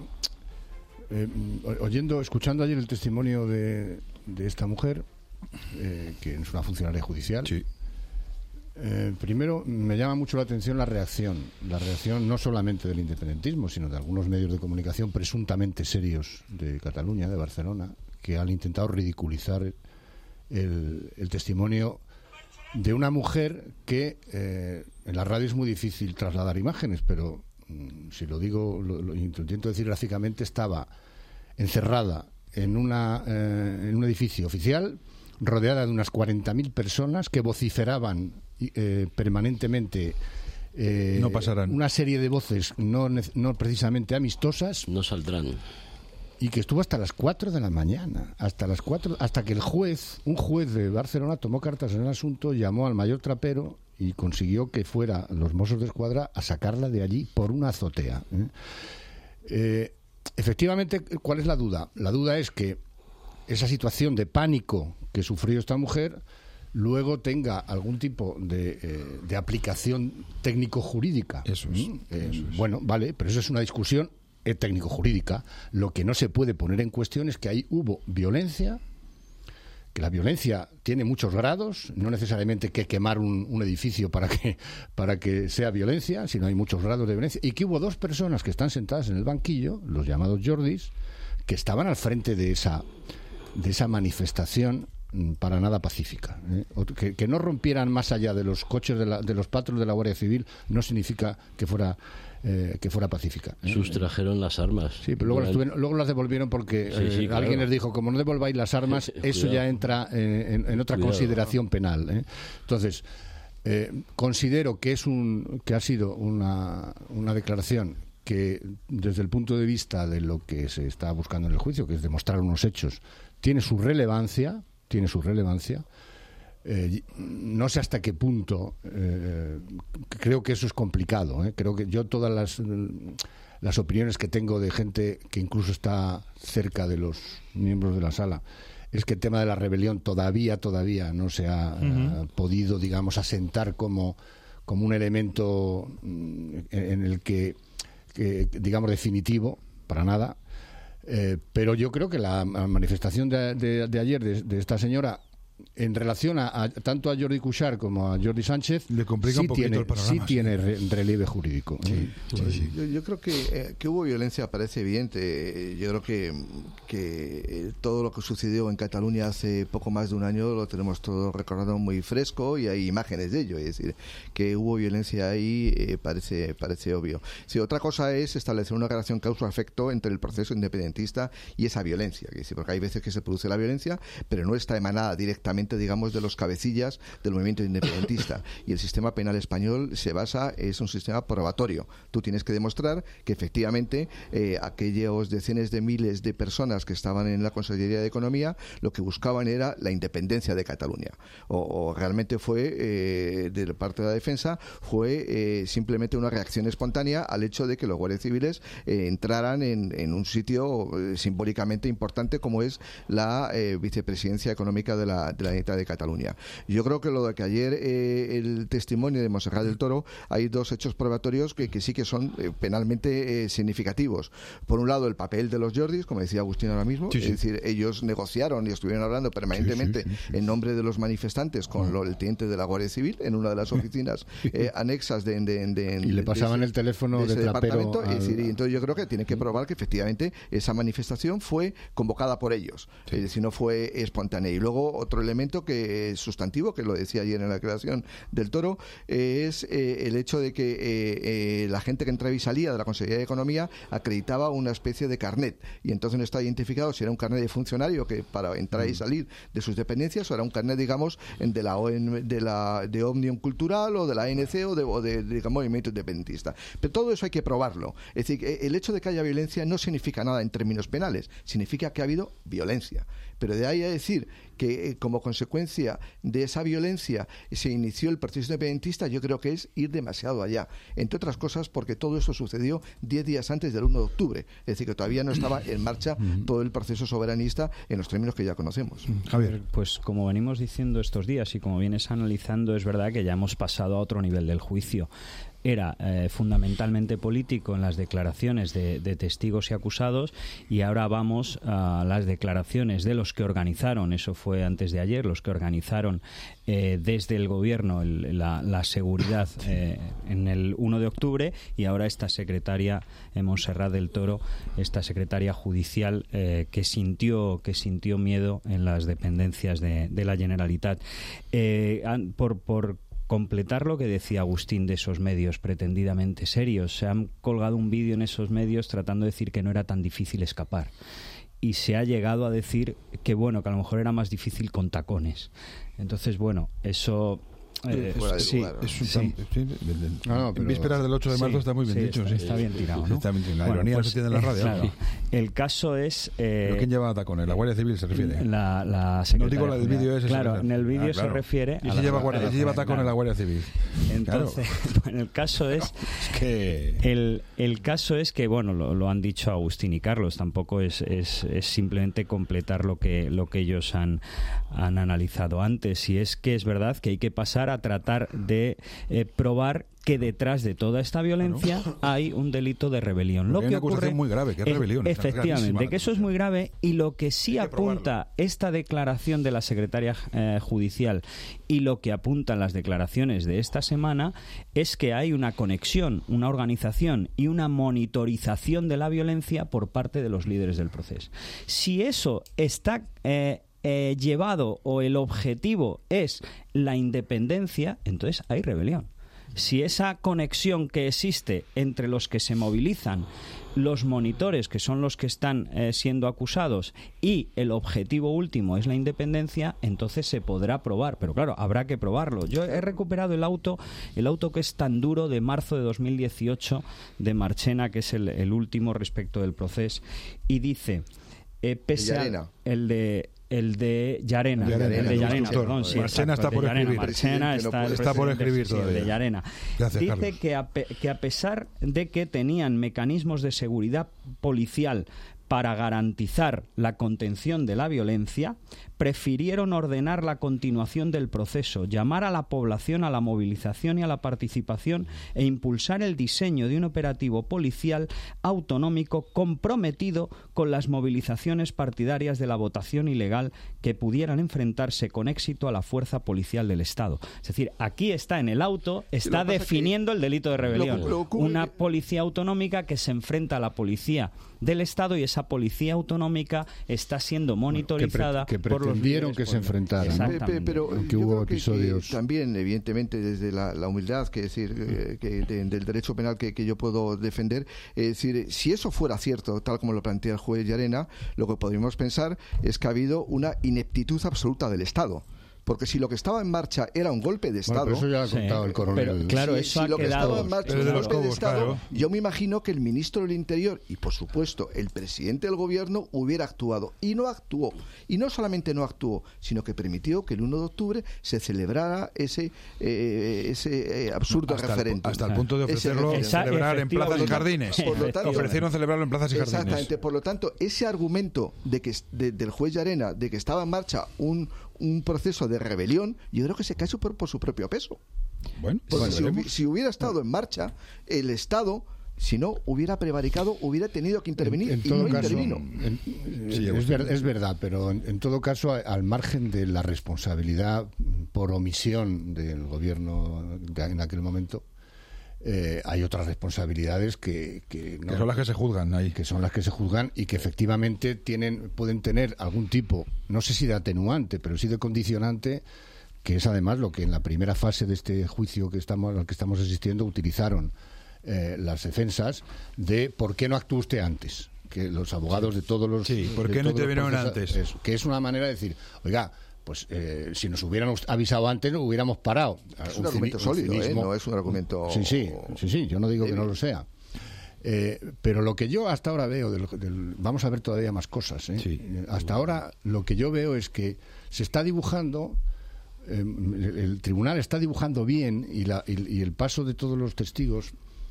eh, oyendo, escuchando ayer el testimonio de, de esta mujer, eh, que es una funcionaria judicial, sí. Eh, primero, me llama mucho la atención la reacción, la reacción no solamente del independentismo, sino de algunos medios de comunicación presuntamente serios de Cataluña, de Barcelona, que han intentado ridiculizar el, el testimonio de una mujer que eh, en la radio es muy difícil trasladar imágenes, pero mm, si lo digo, lo, lo intento decir gráficamente, estaba encerrada en, una, eh, en un edificio oficial, rodeada de unas cuarenta mil personas que vociferaban eh, permanentemente eh, no pasarán. Una serie de voces no, no precisamente amistosas. No saldrán. Y que estuvo hasta las cuatro de la mañana, hasta las cuatro, hasta que el juez, un juez de Barcelona, tomó cartas en el asunto, llamó al mayor trapero y consiguió que fuera los Mossos de Escuadra a sacarla de allí por una azotea. ¿eh? Eh, efectivamente, ¿cuál es la duda? La duda es que esa situación de pánico que sufrió esta mujer luego tenga algún tipo de, eh, de aplicación técnico-jurídica. Eso es, ¿Mm? eh, eso es. Bueno, vale, pero eso es una discusión eh, técnico-jurídica. Lo que no se puede poner en cuestión es que ahí hubo violencia, que la violencia tiene muchos grados, no necesariamente que quemar un, un edificio para que, para que sea violencia, sino hay muchos grados de violencia, y que hubo dos personas que están sentadas en el banquillo, los llamados Jordis, que estaban al frente de esa, de esa manifestación para nada pacífica. ¿eh? Que, que no rompieran más allá de los coches de, la, de los patrullos de la Guardia Civil no significa que fuera eh, que fuera pacífica. ¿eh? Sustrajeron las armas. Sí, pero luego las, tuvieron, luego las devolvieron porque sí, sí, eh, claro. alguien les dijo, como no devolváis las armas, eso ya entra eh, en, en otra Cuidado. consideración penal. ¿eh? Entonces, eh, considero que es un que ha sido una, una declaración que, desde el punto de vista de lo que se está buscando en el juicio, que es demostrar unos hechos, tiene su relevancia, tiene su relevancia. Eh, no sé hasta qué punto, eh, creo que eso es complicado. ¿eh? Creo que yo todas las, las opiniones que tengo de gente que incluso está cerca de los miembros de la sala, es que el tema de la rebelión todavía, todavía no se ha uh-huh. uh, podido, digamos, asentar como, como un elemento en, en el que, que, digamos, definitivo, para nada. Eh, pero yo creo que la manifestación de, de, de ayer de, de esta señora, en relación a, a tanto a Jordi Cuixart como a Jordi Sánchez, le complica sí un poquito tiene, el panorama, sí sí. tiene re, relieve jurídico. Sí, ¿eh? sí, sí. Yo, yo creo que, eh, que hubo violencia, parece evidente. Yo creo que, que eh, todo lo que sucedió en Cataluña hace poco más de un año lo tenemos todo recordado muy fresco y hay imágenes de ello. Es decir, que hubo violencia ahí eh, parece parece obvio. Sí, otra cosa es establecer una relación causa-efecto entre el proceso independentista y esa violencia. Es decir, porque hay veces que se produce la violencia, pero no está emanada directamente, digamos, de los cabecillas del movimiento independentista. Y el sistema penal español se basa, es un sistema probatorio. Tú tienes que demostrar que efectivamente eh, aquellos decenas de miles de personas que estaban en la Consellería de Economía lo que buscaban era la independencia de Cataluña. O, o realmente fue, eh, de parte de la defensa, fue eh, simplemente una reacción espontánea al hecho de que los guardias civiles eh, entraran en, en un sitio eh, simbólicamente importante como es la eh, vicepresidencia económica de la, de la Generalitat de Cataluña. Yo creo que lo de que ayer eh, el testimonio de Montserrat del Toro, hay dos hechos probatorios que, que sí que son eh, penalmente eh, significativos. Por un lado, el papel de los Jordis, como decía Agustín ahora mismo, sí, sí. es decir, ellos negociaron y estuvieron hablando permanentemente sí, sí, sí, sí. en nombre de los manifestantes con lo, el teniente de la Guardia Civil en una de las oficinas eh, anexas de, de, de, de y le pasaban de ese, el teléfono de ese de departamento. Al... Es decir, y entonces yo creo que tiene que probar que efectivamente esa manifestación fue convocada por ellos, sí. es decir, no fue espontánea. Y luego otro elemento que sustantivo, que lo decía ayer en la creación del Toro, eh, es eh, el hecho de que eh, eh, la gente que entraba y salía de la Consejería de Economía acreditaba una especie de carnet, y entonces no está identificado si era un carnet de funcionario que para entrar y salir de sus dependencias, o era un carnet, digamos, de la O N, de la de Omnium Cultural o de la A N C o de, o de, de digamos, movimiento independentista. Pero todo eso hay que probarlo. Es decir, el hecho de que haya violencia no significa nada en términos penales, significa que ha habido violencia. Pero de ahí a decir que eh, como consecuencia de esa violencia se inició el proceso independentista, yo creo que es ir demasiado allá. Entre otras cosas porque todo eso sucedió diez días antes del uno de octubre. Es decir, que todavía no estaba en marcha todo el proceso soberanista en los términos que ya conocemos. Javier. Pues como venimos diciendo estos días y como vienes analizando, es verdad que ya hemos pasado a otro nivel del juicio. Era eh, fundamentalmente político en las declaraciones de, de testigos y acusados, y ahora vamos a las declaraciones de los que organizaron, eso fue antes de ayer, los que organizaron eh, desde el gobierno el, la, la seguridad eh, en el uno de octubre, y ahora esta secretaria eh, Montserrat del Toro, esta secretaria judicial eh, que sintió que sintió miedo en las dependencias de, de la Generalitat. Eh, por, por completar lo que decía Agustín de esos medios pretendidamente serios, se han colgado un vídeo en esos medios tratando de decir que no era tan difícil escapar, y se ha llegado a decir que bueno, que a lo mejor era más difícil con tacones. Entonces, bueno, eso Eh, es, sí, lugar, ¿no? es un sí. sí, no, no, en vísperas del ocho de marzo sí, está muy bien sí, dicho. Está, sí. está bien tirado, ¿no? Está bien tirado. La bueno, ironía pues, no se tiene en la radio. Claro. El caso es... Eh, ¿Pero quién lleva tacones? ¿La Guardia Civil se refiere? La, la no digo la del vídeo ese. Claro, en el vídeo ah, claro. se refiere... ¿Y si lleva, guardia, si lleva tacones claro. la Guardia Civil? Entonces, claro. bueno, el caso es... No, es que... El, el caso es que, bueno, lo, lo han dicho Agustín y Carlos, tampoco es, es, es simplemente completar lo que, lo que ellos han, han analizado antes, y es que es verdad que hay que pasar a tratar de eh, probar que detrás de toda esta violencia claro. hay un delito de rebelión. Lo hay que una acusación ocurre, muy grave, que es rebelión. Es, efectivamente, que eso es muy grave, y lo que sí apunta esta declaración de la secretaria eh, judicial y lo que apuntan las declaraciones de esta semana es que hay una conexión, una organización y una monitorización de la violencia por parte de los líderes del proceso. Si eso está... Eh, eh, llevado o el objetivo es la independencia, entonces hay rebelión. Si esa conexión que existe entre los que se movilizan, los monitores, que son los que están eh, siendo acusados, y el objetivo último es la independencia, entonces se podrá probar. Pero claro, habrá que probarlo. Yo he recuperado el auto, el auto que es tan duro de marzo de dos mil dieciocho de Marchena, que es el, el último respecto del proceso, y dice, eh, pese a el de... El de Llarena, Llarena, el de Llarena, perdón, sí, Marchena exacto, está por Llarena, escribir. Marchena está, está, está por escribir sí, todavía. El de Llarena. Gracias, dice que a, pe, que a pesar de que tenían mecanismos de seguridad policial para garantizar la contención de la violencia, prefirieron ordenar la continuación del proceso, llamar a la población a la movilización y a la participación e impulsar el diseño de un operativo policial autonómico comprometido con las movilizaciones partidarias de la votación ilegal que pudieran enfrentarse con éxito a la fuerza policial del Estado. Es decir, aquí está en el auto, está definiendo el delito de rebelión. Lo, lo Una policía autonómica que se enfrenta a la policía del Estado, y esa policía autonómica está siendo monitorizada bueno, que pre, que por los pretendieron que se enfrentaran, ¿no? Pero, pero que yo hubo creo que, episodios que también, evidentemente, desde la, la humildad, que decir, eh, que de, del derecho penal que, que yo puedo defender, es decir, si eso fuera cierto, tal como lo plantea el juez Llarena, lo que podríamos pensar es que ha habido una ineptitud absoluta del Estado. Porque si lo que estaba en marcha era un golpe de Estado... Bueno, pero eso ya lo ha contado sí, el coronel. Pero, claro, si, eso si ha lo que quedado... estaba en marcha era un golpe cobos, de Estado, claro. yo me imagino que el ministro del Interior y, por supuesto, el presidente del Gobierno hubiera actuado. Y no actuó. Y no solamente no actuó, sino que permitió que el uno de octubre se celebrara ese, eh, ese eh, absurdo hasta referéndum. El, hasta el punto de ofrecerlo, Esa, celebrar en plazas y jardines. Por lo tanto, ofrecieron celebrarlo en plazas y jardines. Exactamente. Por lo tanto, ese argumento de que de, del juez Llarena de que estaba en marcha un... un proceso de rebelión, yo creo que se cae por, por su propio peso. Bueno, porque bueno, si, si hubiera estado en marcha, el Estado, si no hubiera prevaricado, hubiera tenido que intervenir, en, en y todo no caso, intervino. En, sí, es, ver, es verdad, pero en, en todo caso, al margen de la responsabilidad por omisión del gobierno de, en aquel momento, eh, hay otras responsabilidades que, que, no, que son las que se juzgan ahí. Que son las que se juzgan y que efectivamente tienen, pueden tener algún tipo, no sé si de atenuante, pero sí de condicionante, que es además lo que en la primera fase de este juicio que estamos, al que estamos asistiendo utilizaron eh, las defensas de ¿por qué no actuó usted antes? Que los abogados de todos los... Sí, ¿por qué no intervinieron antes? Eso, que es una manera de decir, oiga, pues eh, si nos hubieran avisado antes, no hubiéramos parado. Es un, un argumento sólido, ¿eh? No es un argumento... Sí, sí, sí, sí, yo no digo que no lo sea. Eh, pero lo que yo hasta ahora veo, del, del, vamos a ver todavía más cosas, ¿eh? Sí. Hasta ahora lo que yo veo es que se está dibujando... Eh, el, el tribunal está dibujando bien y, la, y, y el paso de todos los testigos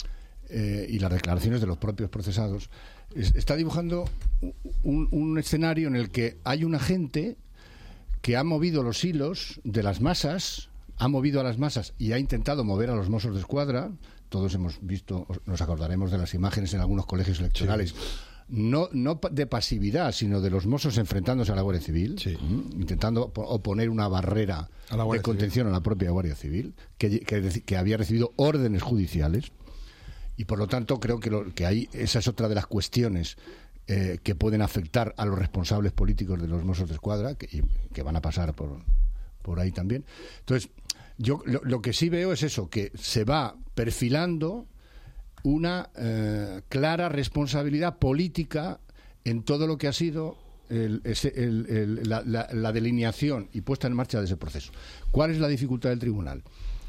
eh, y las declaraciones de los propios procesados es, está dibujando un, un escenario en el que hay una gente que ha movido los hilos de las masas, ha movido a las masas y ha intentado mover a los Mossos de Escuadra. Todos hemos visto, nos acordaremos de las imágenes en algunos colegios electorales. Sí. No, no de pasividad, sino de los Mossos enfrentándose a la Guardia Civil, sí. intentando oponer una barrera de contención Civil. a la propia Guardia Civil, que, que, que había recibido órdenes judiciales, y por lo tanto creo que, lo, que ahí esa es otra de las cuestiones eh, que pueden afectar a los responsables políticos de los Mossos de Escuadra, que, y, que van a pasar por, por ahí también. Entonces, yo lo, lo que sí veo es eso, que se va perfilando una eh, clara responsabilidad política en todo lo que ha sido el, ese, el, el, la, la, la delineación y puesta en marcha de ese proceso. ¿Cuál es la dificultad del tribunal?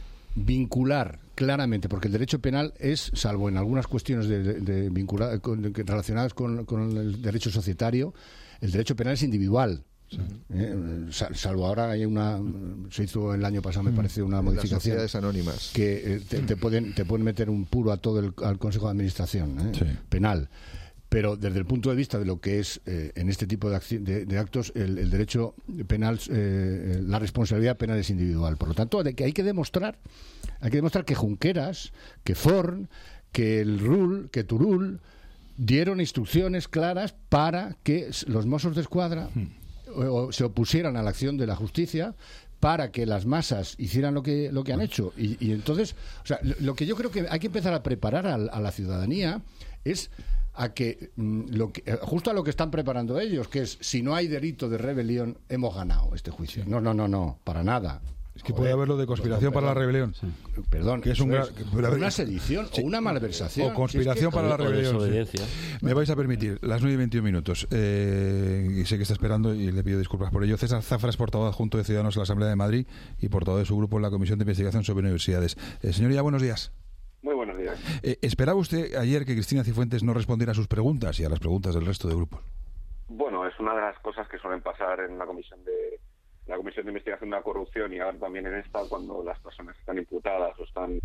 Vincular claramente, porque el derecho penal es, salvo en algunas cuestiones de, de, de vincular, con, de, relacionadas con, con el derecho societario, el derecho penal es individual. Sí. Eh, salvo ahora hay una se hizo el año pasado me parece una modificación, las sociedades anónimas que eh, te, te pueden te pueden meter un puro a todo el al Consejo de Administración eh, sí. penal, pero desde el punto de vista de lo que es eh, en este tipo de, de, de actos el, el derecho penal, eh, la responsabilidad penal es individual. Por lo tanto, de que hay que demostrar hay que demostrar que Junqueras, que Forn, que el R U L, que Turull dieron instrucciones claras para que los Mossos de Escuadra hmm. o se opusieran a la acción de la justicia para que las masas hicieran lo que lo que han hecho y, y entonces, o sea, lo, lo que yo creo que hay que empezar a preparar a, a la ciudadanía es a que, lo que justo a lo que están preparando ellos, que es si no hay delito de rebelión hemos ganado este juicio. No, no, no, no, para nada. Es que puede haberlo de conspiración para la rebelión. Sí. Perdón, que es un es, una sedición sí. o una malversación. O conspiración si es que, para la rebelión. Sí. Me vais a permitir, las nueve y veintiún minutos. Eh, y sé que está esperando y le pido disculpas por ello. César Zafra es portavoz adjunto de Ciudadanos en la Asamblea de Madrid y portavoz de su grupo en la Comisión de Investigación sobre Universidades. Eh, señoría, buenos días. Muy buenos días. Eh, ¿Esperaba usted ayer que Cristina Cifuentes no respondiera a sus preguntas y a las preguntas del resto de grupos? Bueno, es una de las cosas que suelen pasar en la Comisión de la Comisión de Investigación de la Corrupción y ahora también en esta, cuando las personas están imputadas o están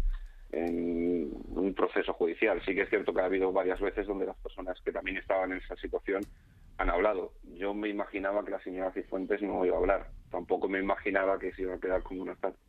en un proceso judicial. Sí que es cierto que ha habido varias veces donde las personas que también estaban en esa situación han hablado. Yo me imaginaba que la señora Cifuentes no iba a hablar. Tampoco me imaginaba que se iba a quedar como una estatua.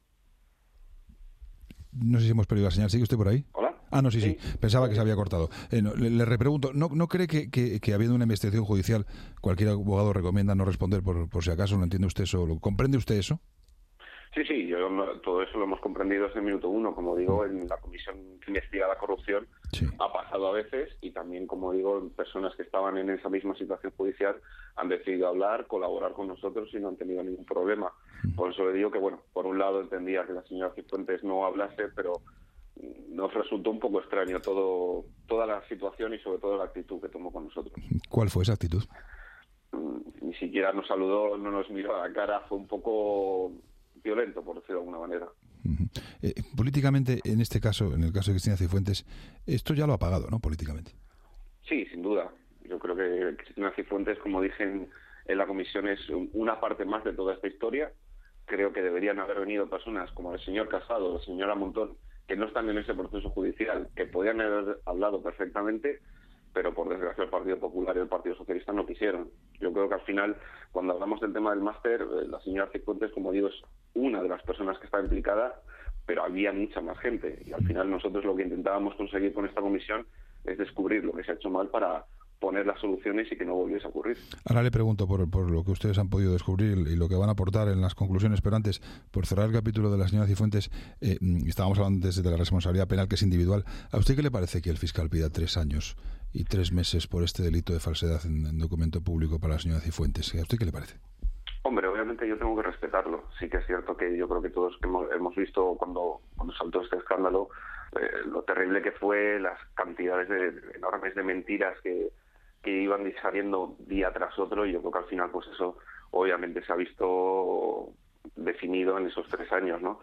No sé si hemos perdido la señal. ¿Sigue usted por ahí? ¿Hola? Ah, no, sí, sí. sí. Pensaba que se había cortado. Eh, no, le, le repregunto, ¿no, ¿no cree que, que, que habiendo una investigación judicial cualquier abogado recomienda no responder por, por si acaso? ¿No entiende usted eso? ¿Comprende usted eso? Sí, sí, yo todo eso lo hemos comprendido desde el minuto uno. Como digo, en la Comisión que investiga la corrupción sí. ha pasado a veces y también, como digo, personas que estaban en esa misma situación judicial han decidido hablar, colaborar con nosotros y no han tenido ningún problema. Por eso le digo que, bueno, por un lado entendía que la señora Cifuentes no hablase, pero nos resultó un poco extraño todo toda la situación y sobre todo la actitud que tomó con nosotros. ¿Cuál fue esa actitud? Ni siquiera nos saludó, no nos miró a la cara, fue un poco violento, por decirlo de alguna manera. Uh-huh. Eh, políticamente, en este caso, en el caso de Cristina Cifuentes, esto ya lo ha pagado, ¿no? Políticamente. Sí, sin duda. Yo creo que Cristina Cifuentes, como dije en, en la comisión, es una parte más de toda esta historia. Creo que deberían haber venido personas como el señor Casado, la señora Montón, que no están en ese proceso judicial, que podían haber hablado perfectamente, pero por desgracia el Partido Popular y el Partido Socialista no quisieron. Yo creo que al final, cuando hablamos del tema del máster, la señora Cifuentes, como digo, es una de las personas que está implicada, pero había mucha más gente. Y al final nosotros lo que intentábamos conseguir con esta comisión es descubrir lo que se ha hecho mal para poner las soluciones y que no volviese a ocurrir. Ahora le pregunto por, por lo que ustedes han podido descubrir y lo que van a aportar en las conclusiones, pero antes, por cerrar el capítulo de la señora Cifuentes, eh, estábamos hablando antes de la responsabilidad penal, que es individual. ¿A usted qué le parece que el fiscal pida tres años y tres meses por este delito de falsedad en, en documento público para la señora Cifuentes? ¿A usted qué le parece? Hombre, obviamente yo tengo que respetarlo. Sí que es cierto que yo creo que todos hemos, hemos visto cuando, cuando saltó este escándalo eh, lo terrible que fue, las cantidades de, enormes de mentiras que, que iban saliendo día tras otro, y yo creo que al final pues eso obviamente se ha visto definido en esos tres años, ¿no?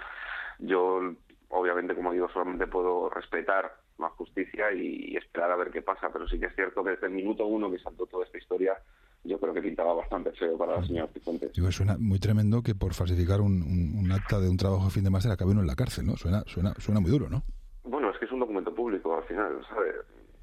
Yo obviamente, como digo, solamente puedo respetar la justicia y, y esperar a ver qué pasa, pero sí que es cierto que desde el minuto uno que saltó toda esta historia, yo creo que pintaba bastante feo para la señora Cifuentes. Digo, suena muy tremendo que por falsificar un, un, un acta de un trabajo a fin de máster acabe uno en la cárcel, ¿no? Suena, suena, suena muy duro, ¿no? Bueno, es que es un documento público al final, ¿sabes?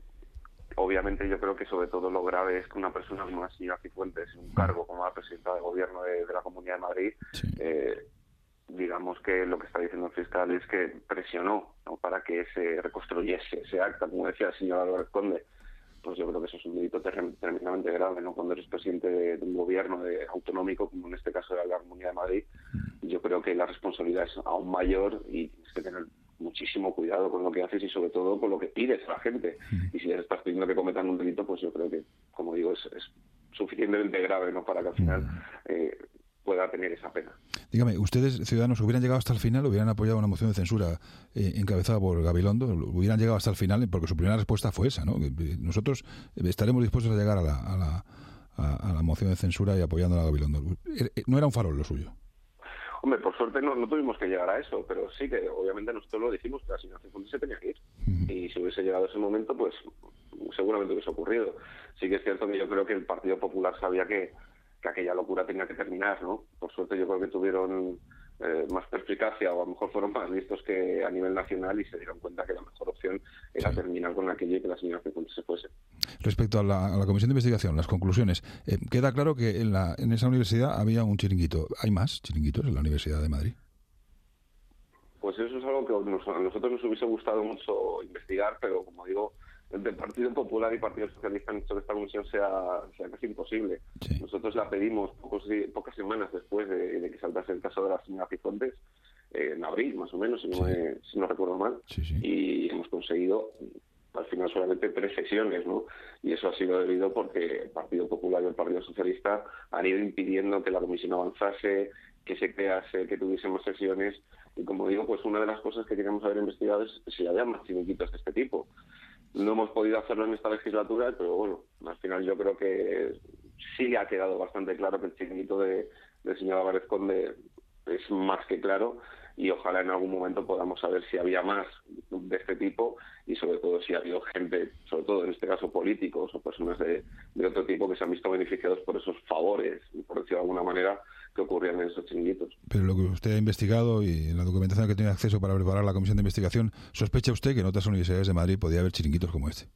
Obviamente yo creo que sobre todo lo grave es que una persona como la señora Cifuentes, en un cargo como la presidenta de gobierno de, de la Comunidad de Madrid, sí. eh, digamos que lo que está diciendo el fiscal es que presionó, ¿no?, para que se reconstruyese ese acta, como decía el señor Álvarez Conde. Pues yo creo que eso es un delito tremendamente grave, ¿no? Cuando eres presidente de, de un gobierno de, autonómico, como en este caso de la Comunidad de Madrid, yo creo que la responsabilidad es aún mayor y tienes que tener muchísimo cuidado con lo que haces y sobre todo con lo que pides a la gente. Y si les estás pidiendo que cometan un delito, pues yo creo que, como digo, es, es suficientemente grave, ¿no?, para que al final eh, pueda tener esa pena. Dígame, ¿ustedes, ciudadanos, hubieran llegado hasta el final, hubieran apoyado una moción de censura eh, encabezada por Gabilondo? ¿Hubieran llegado hasta el final? Porque su primera respuesta fue esa, ¿no? Nosotros estaremos dispuestos a llegar a la, a la, a, a la moción de censura y apoyando a Gabilondo. No era un farol lo suyo. Hombre, por suerte no, no tuvimos que llegar a eso, pero sí que obviamente nosotros lo dijimos que la señora Cifuentes se tenía que ir. Uh-huh. Y si hubiese llegado ese momento, pues seguramente hubiese ocurrido. Sí que es cierto que yo creo que el Partido Popular sabía que, que aquella locura tenía que terminar, ¿no? Por suerte yo creo que tuvieron eh, más perspicacia, o a lo mejor fueron más listos que a nivel nacional y se dieron cuenta que la mejor opción era sí. terminar con aquello y que la señora Cifuentes se fuese. Respecto a la, a la comisión de investigación, las conclusiones, eh, queda claro que en, la, en esa universidad había un chiringuito. ¿Hay más chiringuitos en la Universidad de Madrid? Pues eso es algo que nos, a nosotros nos hubiese gustado mucho investigar, pero como digo, entre el Partido Popular y Partido Socialista han hecho que esta comisión sea, sea casi imposible. Sí. Nosotros la pedimos pocos, pocas semanas después de, de que saltase el caso de la señora Cifuentes, eh, en abril más o menos, si no, sí. me, si no recuerdo mal, sí, sí. y hemos conseguido al final solamente tres sesiones, ¿no? Y eso ha sido debido porque el Partido Popular y el Partido Socialista han ido impidiendo que la comisión avanzase, que se crease, que tuviésemos sesiones. Y como digo, pues una de las cosas que queríamos haber investigado es si había más chiringuitos de este tipo. No hemos podido hacerlo en esta legislatura, pero bueno, al final yo creo que sí ha quedado bastante claro que el chiringuito de, del señor Álvarez Conde es más que claro, y ojalá en algún momento podamos saber si había más de este tipo y sobre todo si ha habido gente, sobre todo en este caso políticos o personas de, de otro tipo que se han visto beneficiados por esos favores, por decirlo de alguna manera, que ocurrían en esos chiringuitos. Pero lo que usted ha investigado y en la documentación que tiene acceso para preparar la comisión de investigación, ¿sospecha usted que en otras universidades de Madrid podía haber chiringuitos como este?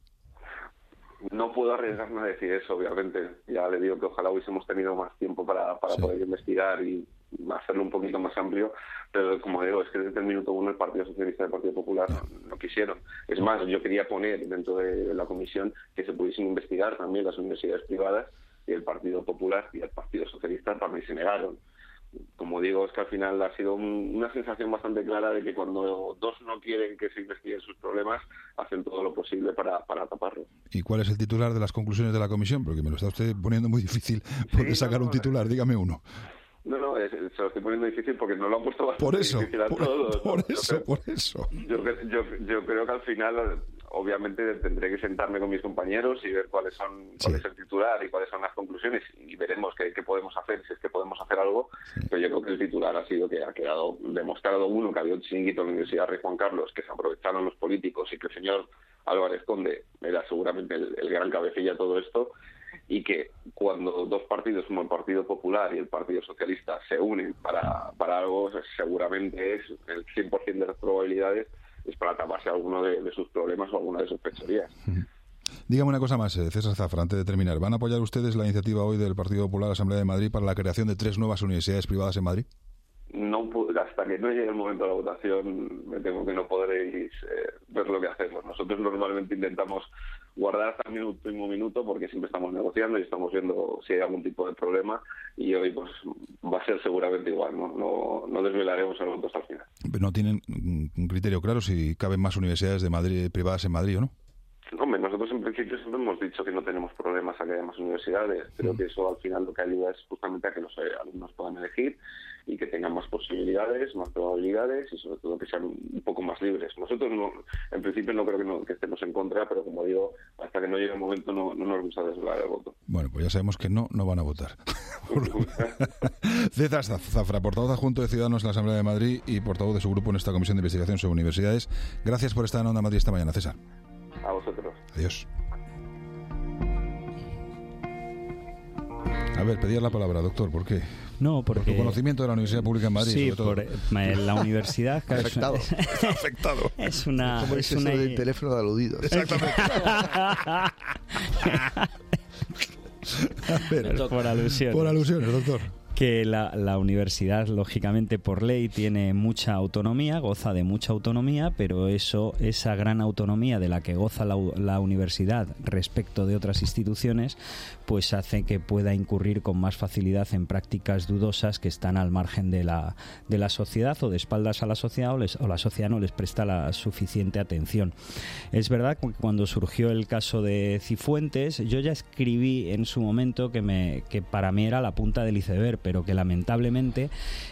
No puedo arriesgarme a decir eso, obviamente. Ya le digo que ojalá hubiésemos tenido más tiempo para, para sí. poder investigar y hacerlo un poquito más amplio, pero como digo, es que desde el minuto uno el Partido Socialista y el Partido Popular no, no quisieron. Es más, yo quería poner dentro de la comisión que se pudiesen investigar también las universidades privadas, y el Partido Popular y el Partido Socialista también se negaron. Como digo, es que al final ha sido un, una sensación bastante clara de que cuando dos no quieren que se investiguen sus problemas, hacen todo lo posible para, para taparlo. ¿Y cuál es el titular de las conclusiones de la comisión? Porque me lo está usted poniendo muy difícil poder sí, sacar no, un titular, dígame uno. No, no, es, se lo estoy poniendo difícil porque no lo han puesto bastante por eso, difícil a por, todos. Por ¿no? eso, yo creo, por eso. Yo, yo, yo creo que al final, obviamente, tendré que sentarme con mis compañeros y ver cuáles son sí. cuál es el titular y cuáles son las conclusiones y veremos qué, qué podemos hacer, si es que podemos hacer algo. Sí. Pero yo creo que el titular ha sido que ha quedado demostrado, uno, que había un chiringuito en la Universidad Rey Juan Carlos, que se aprovecharon los políticos y que el señor Álvarez Conde era seguramente el, el gran cabecilla de todo esto, y que cuando dos partidos como el Partido Popular y el Partido Socialista se unen para, para algo, seguramente es el cien por ciento de las probabilidades es para taparse alguno de, de sus problemas o alguna de sus fechorías. Dígame una cosa más, César Zafra, antes de terminar. ¿Van a apoyar ustedes la iniciativa hoy del Partido Popular de la Asamblea de Madrid para la creación de tres nuevas universidades privadas en Madrid? No, hasta que no llegue el momento de la votación, me temo que no podréis eh, ver lo que hacemos. Nosotros normalmente intentamos guardar hasta el último minuto porque siempre estamos negociando y estamos viendo si hay algún tipo de problema, y hoy pues va a ser seguramente igual, no, no, no desvelaremos el voto hasta el final. No tienen un criterio claro si caben más universidades de Madrid privadas en Madrid o no. Hombre, nosotros en principio siempre hemos dicho que no tenemos problemas a que haya más universidades. Creo mm. que eso al final lo que ayuda es justamente a que los alumnos puedan elegir y que tengan más posibilidades, más probabilidades y sobre todo que sean un poco más libres. Nosotros no, en principio no creo que, no, que estemos en contra, pero como digo, hasta que no llegue el momento no, no nos gusta desvelar el voto. Bueno, pues ya sabemos que no, no van a votar. César Zafra, portavoz adjunto de Ciudadanos en la Asamblea de Madrid y portavoz de su grupo en esta Comisión de Investigación sobre Universidades. Gracias por estar en Onda Madrid esta mañana, César. A vosotros. Adiós. A ver, pedías la palabra, doctor, ¿por qué? No, porque... Por tu conocimiento de la Universidad Pública en Madrid, sí, sobre todo. Por, eh, la universidad... Claro, afectado. Es, afectado. Es una... Como es es una... eso del teléfono de aludidos. Exactamente. A ver, por alusiones. Por alusiones, doctor. Que la, la universidad, lógicamente, por ley, tiene mucha autonomía, goza de mucha autonomía, pero eso, esa gran autonomía de la que goza la, la universidad respecto de otras instituciones, pues hace que pueda incurrir con más facilidad en prácticas dudosas que están al margen de la, de la sociedad o de espaldas a la sociedad, o, les, o la sociedad no les presta la suficiente atención. Es verdad que cuando surgió el caso de Cifuentes, yo ya escribí en su momento que, me, que para mí era la punta del iceberg, pero que lamentablemente,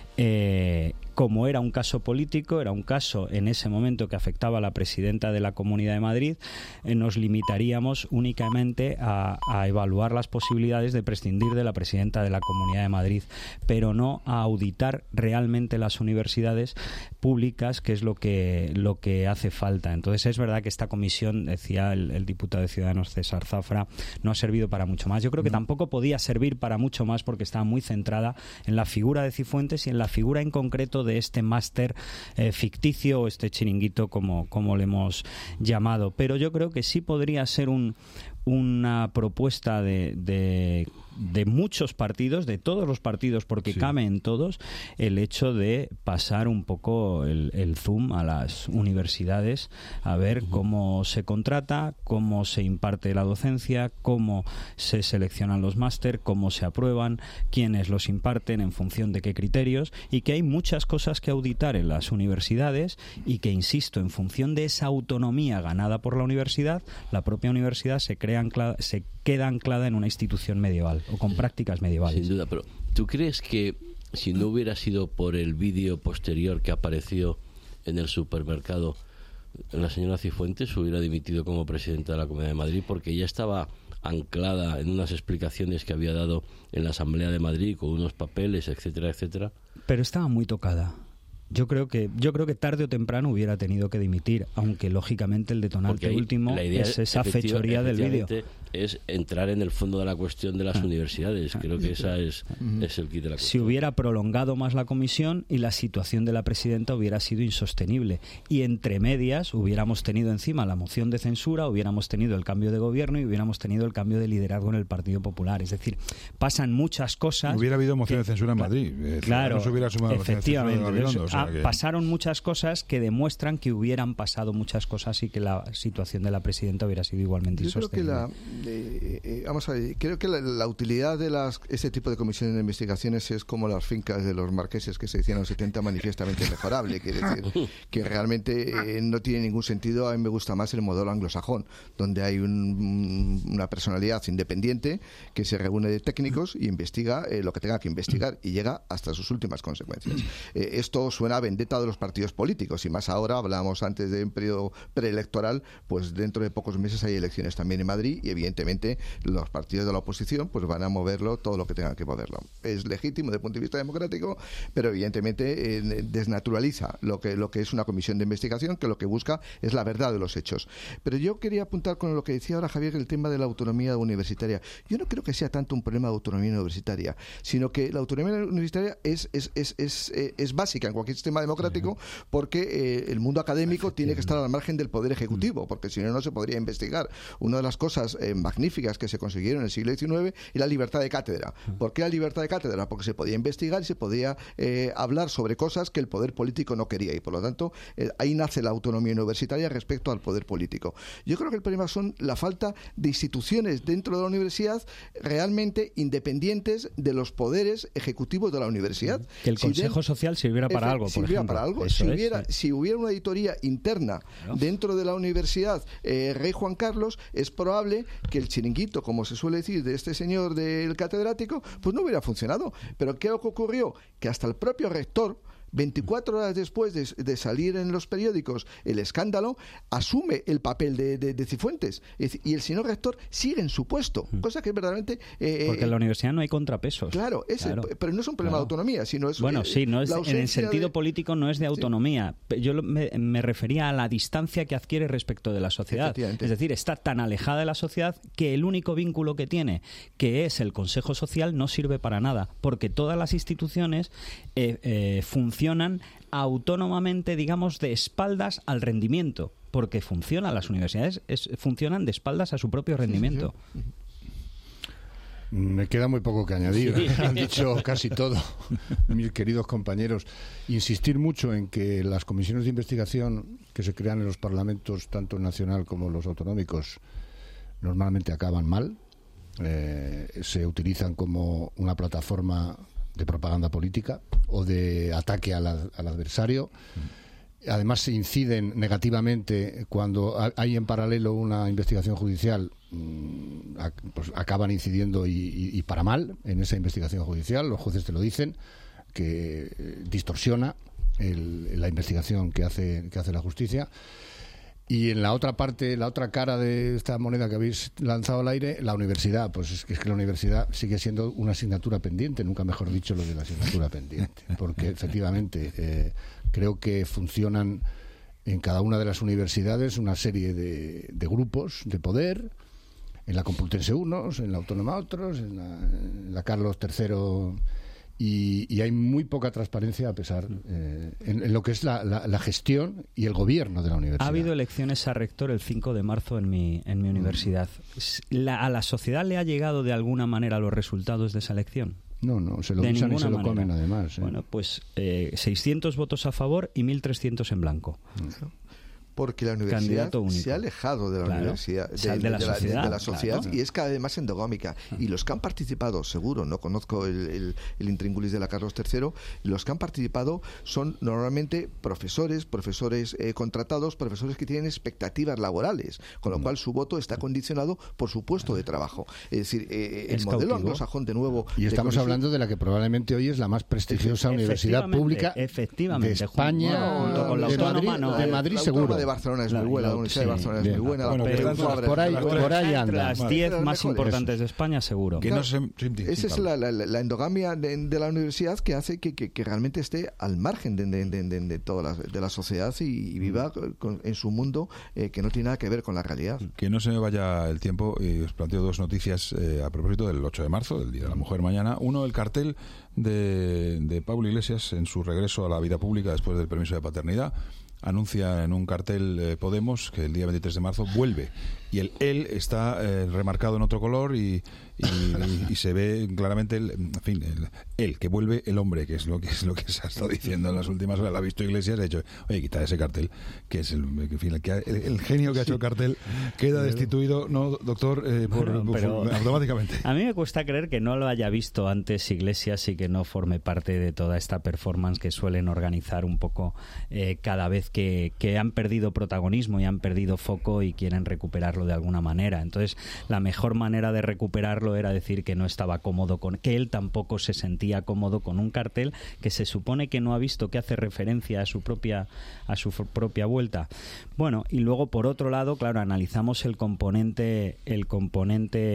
eh, como era un caso político, era un caso en ese momento que afectaba a la presidenta de la Comunidad de Madrid, eh, nos limitaríamos únicamente a, a evaluar las posibilidades de prescindir de la presidenta de la Comunidad de Madrid, pero no a auditar realmente las universidades públicas, que es lo que, lo que hace falta. Entonces es verdad que esta comisión, decía el, el diputado de Ciudadanos César Zafra, no ha servido para mucho más. Yo creo que tampoco podía servir para mucho más porque estaba muy centrada en la figura de Cifuentes y en la figura en concreto de este máster eh, ficticio o este chiringuito como, como le hemos llamado. Pero yo creo que sí podría ser un, una propuesta de, de, de muchos partidos, de todos los partidos, porque sí. cabe en todos, el hecho de pasar un poco el, el zoom a las universidades, a ver uh-huh. cómo se contrata, cómo se imparte la docencia, cómo se seleccionan los máster, cómo se aprueban, quiénes los imparten, en función de qué criterios, y que hay muchas cosas que auditar en las universidades y que, insisto, en función de esa autonomía ganada por la universidad, la propia universidad se crea anclada, se queda anclada en una institución medieval o con prácticas medievales. Sin duda, pero ¿tú crees que si no hubiera sido por el vídeo posterior que apareció en el supermercado, la señora Cifuentes hubiera dimitido como presidenta de la Comunidad de Madrid porque ella estaba anclada en unas explicaciones que había dado en la Asamblea de Madrid con unos papeles, etcétera, etcétera? Pero estaba muy tocada. Yo creo que yo creo que tarde o temprano hubiera tenido que dimitir, aunque lógicamente el detonante ahí, último la idea es esa fechoría del vídeo. Es entrar en el fondo de la cuestión de las ah. universidades. Creo que esa es, uh-huh. es el kit de la cuestión. Si hubiera prolongado más la comisión y la situación de la presidenta hubiera sido insostenible. Y entre medias hubiéramos tenido encima la moción de censura, hubiéramos tenido el cambio de gobierno y hubiéramos tenido el cambio de liderazgo en el Partido Popular. Es decir, pasan muchas cosas. Hubiera habido moción que, de censura en Madrid. Eh, claro, no se hubiera sumado efectivamente. Moción de censura de Gabilondo, o sea ah, que... Pasaron muchas cosas que demuestran que hubieran pasado muchas cosas y que la situación de la presidenta hubiera sido igualmente Yo insostenible. Creo que la, eh, eh, vamos a ver, creo que la, la utilidad de las, este tipo de comisiones de investigaciones es como las fincas de los marqueses que se decían en los setenta, manifiestamente mejorable. Quiere decir que realmente eh, no tiene ningún sentido. A mí me gusta más el modelo anglosajón, donde hay un, una personalidad independiente que se reúne de técnicos y investiga eh, lo que tenga que investigar y llega hasta sus últimas consecuencias. Eh, esto suena a vendetta de los partidos políticos y más ahora, hablábamos antes de un periodo preelectoral, pues dentro de pocos meses hay elecciones también en Madrid y evidentemente los partidos de la oposición pues van a moverlo todo lo que tengan que moverlo. Es legítimo desde el punto de vista democrático, pero evidentemente eh, desnaturaliza lo que, lo que es una comisión de investigación, que lo que busca es la verdad de los hechos. Pero yo quería apuntar con lo que decía ahora Javier, el tema de la autonomía universitaria. Yo no creo que sea tanto un problema de autonomía universitaria, sino que la autonomía universitaria es, es, es, es, es, es básica en cualquier sistema democrático, porque eh, el mundo académico tiene que estar al margen del poder ejecutivo, porque si no, no se podría investigar. Una de las cosas eh, magníficas que se consiguieron en el siglo diecinueve es la libertad de cátedra. ¿Por qué la libertad de cátedra? Porque se podía investigar y se podía eh, hablar sobre cosas que el poder político no quería, y por lo tanto eh, ahí nace la autonomía universitaria respecto al poder político. Yo creo que el problema son la falta de instituciones dentro de la universidad realmente independientes de los poderes ejecutivos de la universidad. Que el si Consejo den, Social sirviera para algo, por sirviera ejemplo. para algo. Eso Si es, hubiera, sí. si hubiera una auditoría interna dentro de la universidad eh, Rey Juan Carlos, es probable que el chiringuito, como se suele decir, de este señor del catedrático, pues no hubiera funcionado. Pero ¿qué ocurrió? Que hasta el propio rector, veinticuatro horas después de, de salir en los periódicos el escándalo, asume el papel de, de, de Cifuentes, es, y el señor rector sigue en su puesto, cosa que verdaderamente... Eh, Porque en la universidad no hay contrapesos. Claro, ese, claro. pero no es un problema claro. de autonomía, sino es... Bueno, eh, sí, no es, en el sentido de... político no es de autonomía. Sí. Yo me, me refería a la distancia que adquiere respecto de la sociedad. Es decir, está tan alejada de la sociedad que el único vínculo que tiene, que es el Consejo Social, no sirve para nada, porque todas las instituciones eh, eh, funcionan autónomamente, digamos, de espaldas al rendimiento, porque funcionan las universidades, es, funcionan de espaldas a su propio rendimiento. Sí, sí. Me queda muy poco que añadir. Sí. Han dicho casi todo, mis queridos compañeros. Insistir mucho en que las comisiones de investigación que se crean en los parlamentos, tanto el nacional como los autonómicos, normalmente acaban mal. Eh, se utilizan como una plataforma de propaganda política o de ataque al, al adversario. Además se inciden negativamente cuando hay en paralelo una investigación judicial, pues acaban incidiendo y, y, y para mal en esa investigación judicial. Los jueces te lo dicen, que distorsiona el, la investigación que hace, que hace la justicia. Y en la otra parte, la otra cara de esta moneda que habéis lanzado al aire, la universidad, pues es que, es que la universidad sigue siendo una asignatura pendiente, nunca mejor dicho lo de la asignatura pendiente, porque efectivamente eh, creo que funcionan en cada una de las universidades una serie de, de grupos de poder, en la Complutense unos, en la Autónoma otros, en la, en la Carlos tercero... Y, y hay muy poca transparencia a pesar eh, en, en lo que es la, la, la gestión y el gobierno de la universidad. Ha habido elecciones a rector el cinco de marzo en mi, en mi universidad. La, ¿A la sociedad le ha llegado de alguna manera los resultados de esa elección? No, no, se lo usan y se lo comen además. ¿eh? Bueno, pues eh, seiscientos votos a favor y mil trescientos en blanco. Claro. Porque la universidad se ha alejado de la claro. universidad, de, de, de, de, la, de, la, sociedad, de la sociedad claro. y es cada vez más endogómica. Y los que han participado, seguro, no conozco el, el, el intríngulis de la Carlos tercero, los que han participado son normalmente profesores, profesores eh, contratados, profesores que tienen expectativas laborales, con lo cual su voto está condicionado por su puesto de trabajo. Es decir, eh, el es modelo cautivo. anglosajón de nuevo... Y estamos de hablando de la que probablemente hoy es la más prestigiosa universidad pública efectivamente, de España, junto con la de autónoma, Madrid, no, de Madrid la seguro. de Barcelona es muy buena, la Universidad sí, de Barcelona bien. es muy buena. Bueno, pero pero por ahí, por ahí anda. Las diez vale. más importantes de España, seguro. Que no se, Esa es la, la, la endogamia de, de la universidad que hace que, que, que realmente esté al margen de, de, de, de, de toda la, de la sociedad y, y viva con, en su mundo eh, que no tiene nada que ver con la realidad. Que no se me vaya el tiempo y os planteo dos noticias eh, a propósito del ocho de marzo, del Día de la Mujer mañana. Uno, el cartel de, de Pablo Iglesias en su regreso a la vida pública después del permiso de paternidad. Anuncia en un cartel eh, Podemos que el día veintitrés de marzo vuelve y el él está eh, remarcado en otro color y, y, y, y se ve claramente el, en fin, el, él que vuelve el hombre, que es lo que es lo que se ha estado diciendo en las últimas horas. Lo ha visto Iglesias, ha dicho, oye, quita ese cartel, que es el, en fin, el, que ha, el, el genio que ha hecho el cartel queda destituido, no, doctor, eh, por, bueno, pero, por, automáticamente. A mí me cuesta creer que no lo haya visto antes Iglesias y que no forme parte de toda esta performance que suelen organizar un poco eh, cada vez que, que han perdido protagonismo y han perdido foco y quieren recuperarlo de alguna manera. Entonces, la mejor manera de recuperarlo era decir que no estaba cómodo con, que él tampoco se sentía cómodo con un cartel que se supone que no ha visto, que hace referencia a su propia a su propia vuelta. Bueno, y luego por otro lado, claro, analizamos el componente el componente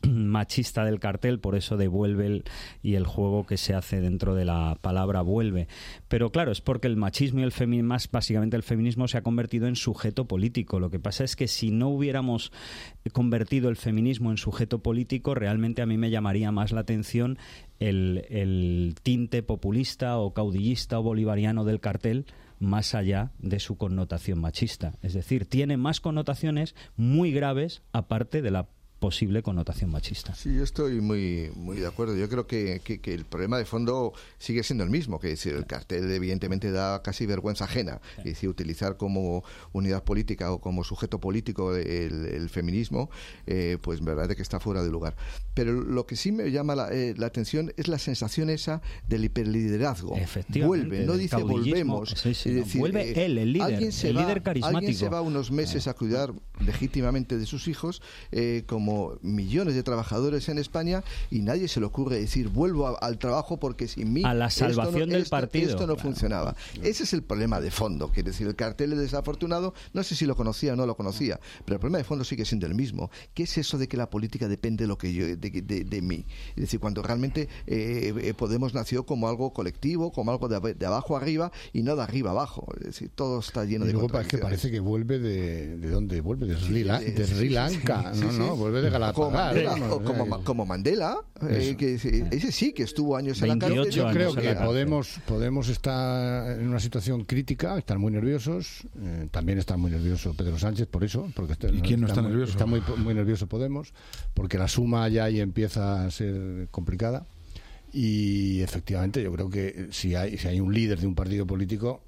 machista del cartel, por eso devuelve el, y el juego que se hace dentro de la palabra vuelve. Pero claro, es porque el machismo y el feminismo, más básicamente el feminismo, se ha convertido en sujeto político. Lo que pasa es que si no hubiéramos convertido el feminismo en sujeto político, realmente a mí me llamaría más la atención el, el tinte populista o caudillista o bolivariano del cartel, más allá de su connotación machista. Es decir, tiene más connotaciones muy graves aparte de la posible connotación machista. Sí, yo estoy muy muy de acuerdo. Yo creo que, que, que el problema de fondo sigue siendo el mismo, que es decir, el cartel evidentemente da casi vergüenza ajena. Es decir, utilizar como unidad política o como sujeto político el, el feminismo, eh, pues verdad es que está fuera de lugar. Pero lo que sí me llama la, eh, la atención es la sensación esa del hiperliderazgo. Vuelve, no dice volvemos. Sí, sí, es no, decir, vuelve eh, él, el líder, alguien se el va, líder carismático. Alguien se va unos meses a cuidar legítimamente de sus hijos, eh, como millones de trabajadores en España, y nadie se le ocurre decir vuelvo a, al trabajo porque sin mí a la salvación esto no, del esto, partido esto no claro. funcionaba. Ese es el problema de fondo, quiere decir, el cartel es desafortunado, no sé si lo conocía o no lo conocía, pero el problema de fondo sigue siendo el mismo. ¿Qué es eso de que la política depende de lo que yo, de, de, de mí? Es decir, cuando realmente eh, Podemos nació como algo colectivo, como algo de, de abajo arriba y no de arriba abajo, es decir, todo está lleno y de luego contradicciones. Que parece que vuelve de ¿de dónde vuelve? De Sri, La, Sí, de Sri Lanka, sí, sí, no, sí. no, vuelve de Galapagar. Como Mandela, o como, como Mandela eh, que ese sí que estuvo años en la cárcel. Yo creo que Podemos, Podemos está en una situación crítica, están muy nerviosos, eh, también está muy nervioso Pedro Sánchez por eso. Porque está, ¿Y quién no está, está nervioso? Está muy, muy nervioso Podemos, porque la suma ya ahí empieza a ser complicada. Y efectivamente yo creo que si hay, si hay un líder de un partido político,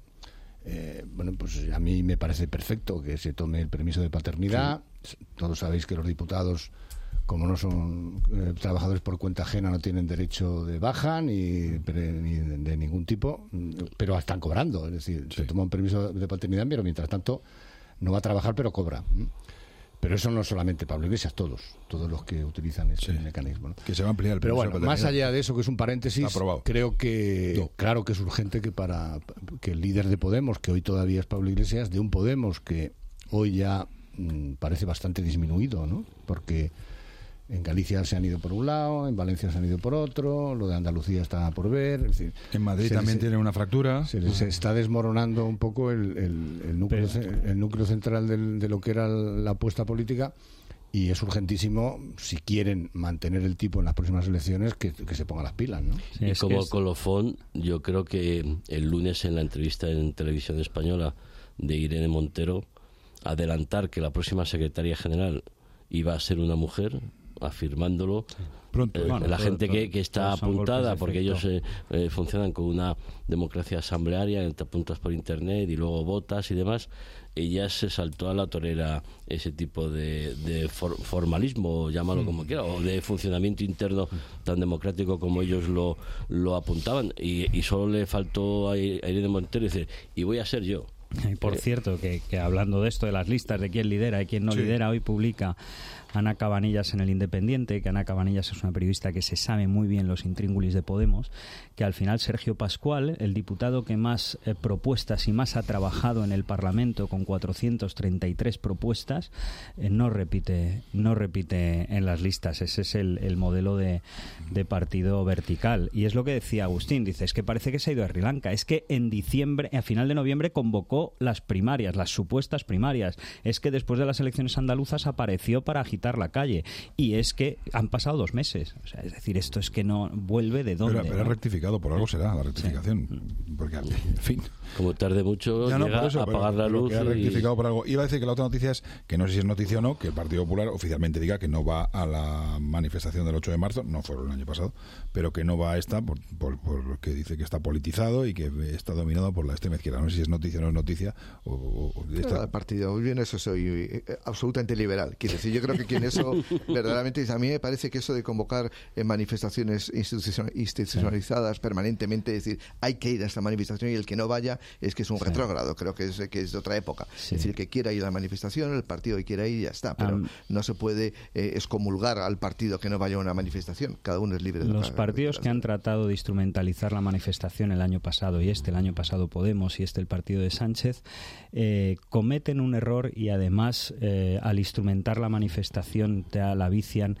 eh, bueno, pues a mí me parece perfecto que se tome el permiso de paternidad. Sí. Todos sabéis que los diputados, como no son eh, trabajadores por cuenta ajena, no tienen derecho de baja ni, ni de, de ningún tipo, pero están cobrando. Es decir, sí. se toma un permiso de paternidad, pero mientras tanto no va a trabajar, pero cobra. Pero eso no es solamente Pablo Iglesias, todos, todos los que utilizan ese sí. mecanismo, ¿no? Que se va a ampliar el Pero bueno, más allá de eso, que es un paréntesis, creo que no. claro que es urgente que para que el líder de Podemos, que hoy todavía es Pablo Iglesias, de un Podemos que hoy ya mmm, parece bastante disminuido, ¿no? Porque en Galicia se han ido por un lado, en Valencia se han ido por otro, lo de Andalucía está por ver. Es decir, en Madrid también se, tiene una fractura. Se, se está desmoronando un poco el, el, el, núcleo, el núcleo central del, de lo que era la apuesta política, y es urgentísimo, si quieren mantener el tipo en las próximas elecciones, que, que se pongan las pilas, ¿no? Sí, y como es... colofón, yo creo que el lunes en la entrevista en Televisión Española de Irene Montero, adelantar que la próxima secretaria general iba a ser una mujer, afirmándolo. Pronto, eh, bueno, la todo, gente todo, que, que está apuntada, porque ellos eh, eh, funcionan con una democracia asamblearia, te apuntas por internet y luego votas y demás. Ella se saltó a la torera ese tipo de, de for, formalismo, llámalo mm. como quiera, o de funcionamiento interno tan democrático como ellos lo, lo apuntaban, y, y solo le faltó a Irene Montero decir, y voy a ser yo. Y por eh, cierto, que, que hablando de esto, de las listas, de quién lidera y quién no sí. lidera, hoy publica Ana Cabanillas en El Independiente, que Ana Cabanillas es una periodista que se sabe muy bien los intríngulis de Podemos, que al final Sergio Pascual, el diputado que más eh, propuestas y más ha trabajado en el Parlamento, con cuatrocientas treinta y tres propuestas, eh, no repite no repite en las listas. Ese es el, el modelo de, de partido vertical. Y es lo que decía Agustín, dice, es que parece que se ha ido a Sri Lanka. Es que en diciembre, a final de noviembre, convocó las primarias, las supuestas primarias. Es que después de las elecciones andaluzas apareció para agitar la calle, y es que han pasado dos meses, o sea, es decir, esto es que no vuelve de dónde. Pero, pero ¿no? ha rectificado, por algo será la rectificación, sí. porque en fin, como tarde mucho ya llega no, eso, a apagar la luz que ha rectificado y... por algo. Iba a decir que la otra noticia es que no sé si es noticia o no, que el Partido Popular oficialmente diga que no va a la manifestación del ocho de marzo, no fue el año pasado, pero que no va a esta por, por, por que dice que está politizado y que está dominado por la extrema izquierda. No sé si es noticia o no es noticia. O, o esta... El partido, muy bien, eso soy eh, absolutamente liberal. Quiere decir, yo creo que quien eso verdaderamente, a mí me parece que eso de convocar en manifestaciones institucionalizadas permanentemente, es decir, hay que ir a esta manifestación y el que no vaya es que es un sí. retrógrado, creo que es, que es de otra época. Sí. Es decir, que quiera ir a la manifestación, el partido que quiera ir, ya está, pero um, no se puede eh, excomulgar al partido que no vaya a una manifestación, cada uno es libre de los partidos que han tratado de instrumentalizar la manifestación el año pasado y este, el año pasado Podemos y este el partido de Sánchez, eh, cometen un error y además eh, al instrumentar la manifestación te la vician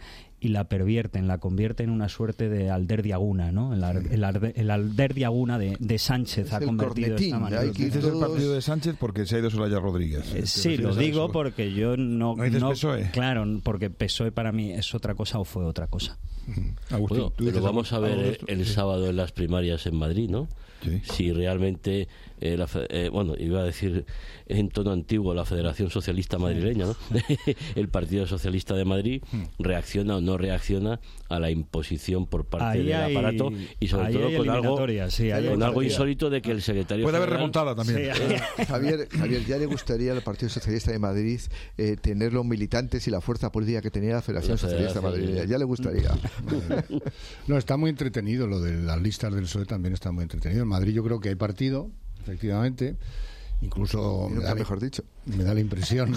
y la pervierten, la convierten en una suerte de alderdiaguna, ¿no? El, ar, el, arde, el alderdiaguna de, de Sánchez es ha convertido de esta manera. Hay que dices el partido de Sánchez porque se ha ido Soraya Rodríguez. Eh, sí, lo digo porque yo no... ¿No dices no, P S O E? Claro, porque P S O E para mí es otra cosa o fue otra cosa. Agustín, bueno, pero vamos a ver Augusto, el sí. sábado en las primarias en Madrid, ¿no? Sí. Si realmente, eh, la, eh, bueno, iba a decir en tono antiguo, la Federación Socialista Madrileña, ¿no? El Partido Socialista de Madrid reacciona o no reacciona a la imposición por parte ahí del hay, aparato y sobre todo con algo, sí, con algo insólito de que el secretario puede general, haber remontada también. Sí. Javier, Javier, ya le gustaría al Partido Socialista de Madrid eh, tener los militantes y la fuerza política que tenía la Federación, la Federación Socialista Madrileña. Ya le gustaría. No, está muy entretenido lo de las listas del P S O E, también está muy entretenido. En Madrid yo creo que hay partido, efectivamente. Incluso me da, mejor dicho. me da la impresión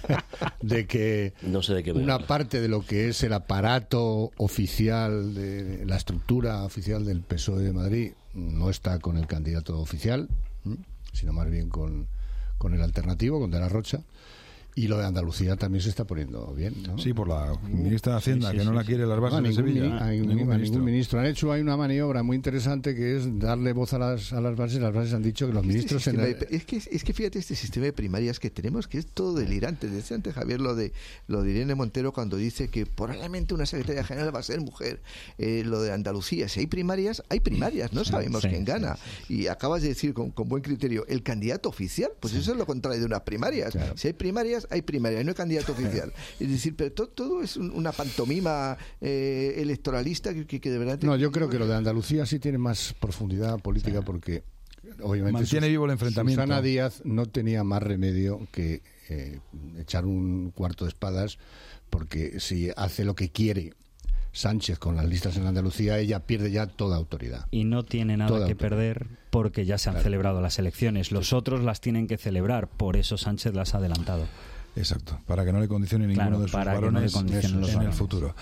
de que no sé de qué una parte de lo que es el aparato oficial, de la estructura oficial del P S O E de Madrid, no está con el candidato oficial, sino más bien con, con el alternativo, con De la Rocha. Y lo de Andalucía también se está poniendo bien, ¿no? Sí, por la ministra de Hacienda, sí, sí, que no sí, la quiere las bases no, de Sevilla. Ningún, ningún, ningún, ministro. ningún ministro. Han hecho, hay una maniobra muy interesante que es darle voz a las, a las bases. Las bases han dicho que los ministros... Este en el... de, es, que, es que fíjate este sistema de primarias que tenemos, que es todo delirante. Decía antes Javier lo de, lo de Irene Montero cuando dice que probablemente una secretaria general va a ser mujer. Eh, lo de Andalucía, si hay primarias, hay primarias, no sabemos sí, quién sí, gana. Sí. Y acabas de decir con, con buen criterio, el candidato oficial, pues sí. Eso es lo contrario de unas primarias. Claro. Si hay primarias, hay primarias, no hay candidato oficial. Es decir, pero todo, todo es un, una pantomima eh, electoralista que, que, que de verdad... No, yo creo que lo de Andalucía sí tiene más profundidad política porque obviamente mantiene vivo el enfrentamiento. Susana Díaz no tenía más remedio que eh, echar un cuarto de espadas, porque si hace lo que quiere Sánchez con las listas en Andalucía, ella pierde ya toda autoridad. Y no tiene nada toda que autoridad. perder porque ya se han claro. celebrado las elecciones. Los sí. otros las tienen que celebrar, por eso Sánchez las ha adelantado. Exacto, para que no le condicione ninguno claro, de sus para varones que no le en los el varones. futuro.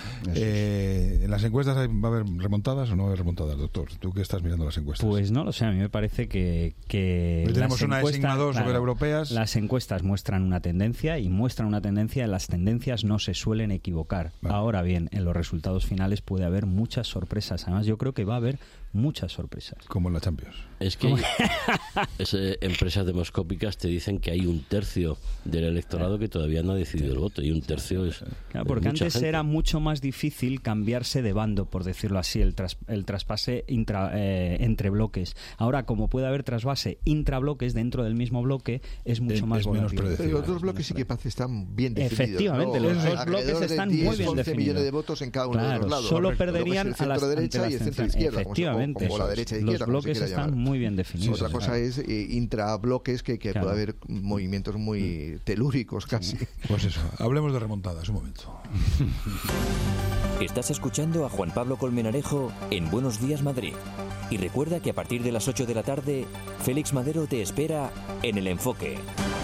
Eh, ¿En las encuestas hay, va a haber remontadas o no va a haber remontadas, doctor? ¿Tú qué estás mirando las encuestas? Pues no lo sé, a mí me parece que... que Hoy tenemos una de Sigma dos claro, europeas. Las encuestas muestran una tendencia y muestran una tendencia, las tendencias no se suelen equivocar. Vale. Ahora bien, en los resultados finales puede haber muchas sorpresas. Además, yo creo que va a haber muchas sorpresas. Como en la Champions. Es que es, eh, empresas demoscópicas te dicen que hay un tercio del electorado que todavía no ha decidido el voto y un tercio es... Claro, porque es antes gente. era mucho más difícil cambiarse de bando, por decirlo así, el, tras, el traspase intra, eh, entre bloques. Ahora, como puede haber trasvase intrabloques dentro del mismo bloque, es mucho es, más es volátil. Los dos bloques sí que están bien definidos. Efectivamente, ¿no? los dos bloques están diez, muy bien definidos. millones de votos en cada uno claro, de los lados. Solo Correcto. perderían el a las derecha y el centro izquierda. Efectivamente. Como, como la derecha e izquierda. Los bloques están llamar. muy bien definidos. Otra cosa claro. es eh, intrabloques que, que claro. puede haber movimientos muy telúricos casi. Pues eso, hablemos de remontadas un momento. Estás escuchando a Juan Pablo Colmenarejo en Buenos Días Madrid. Y recuerda que a partir de las ocho de la tarde, Félix Madero te espera en El Enfoque.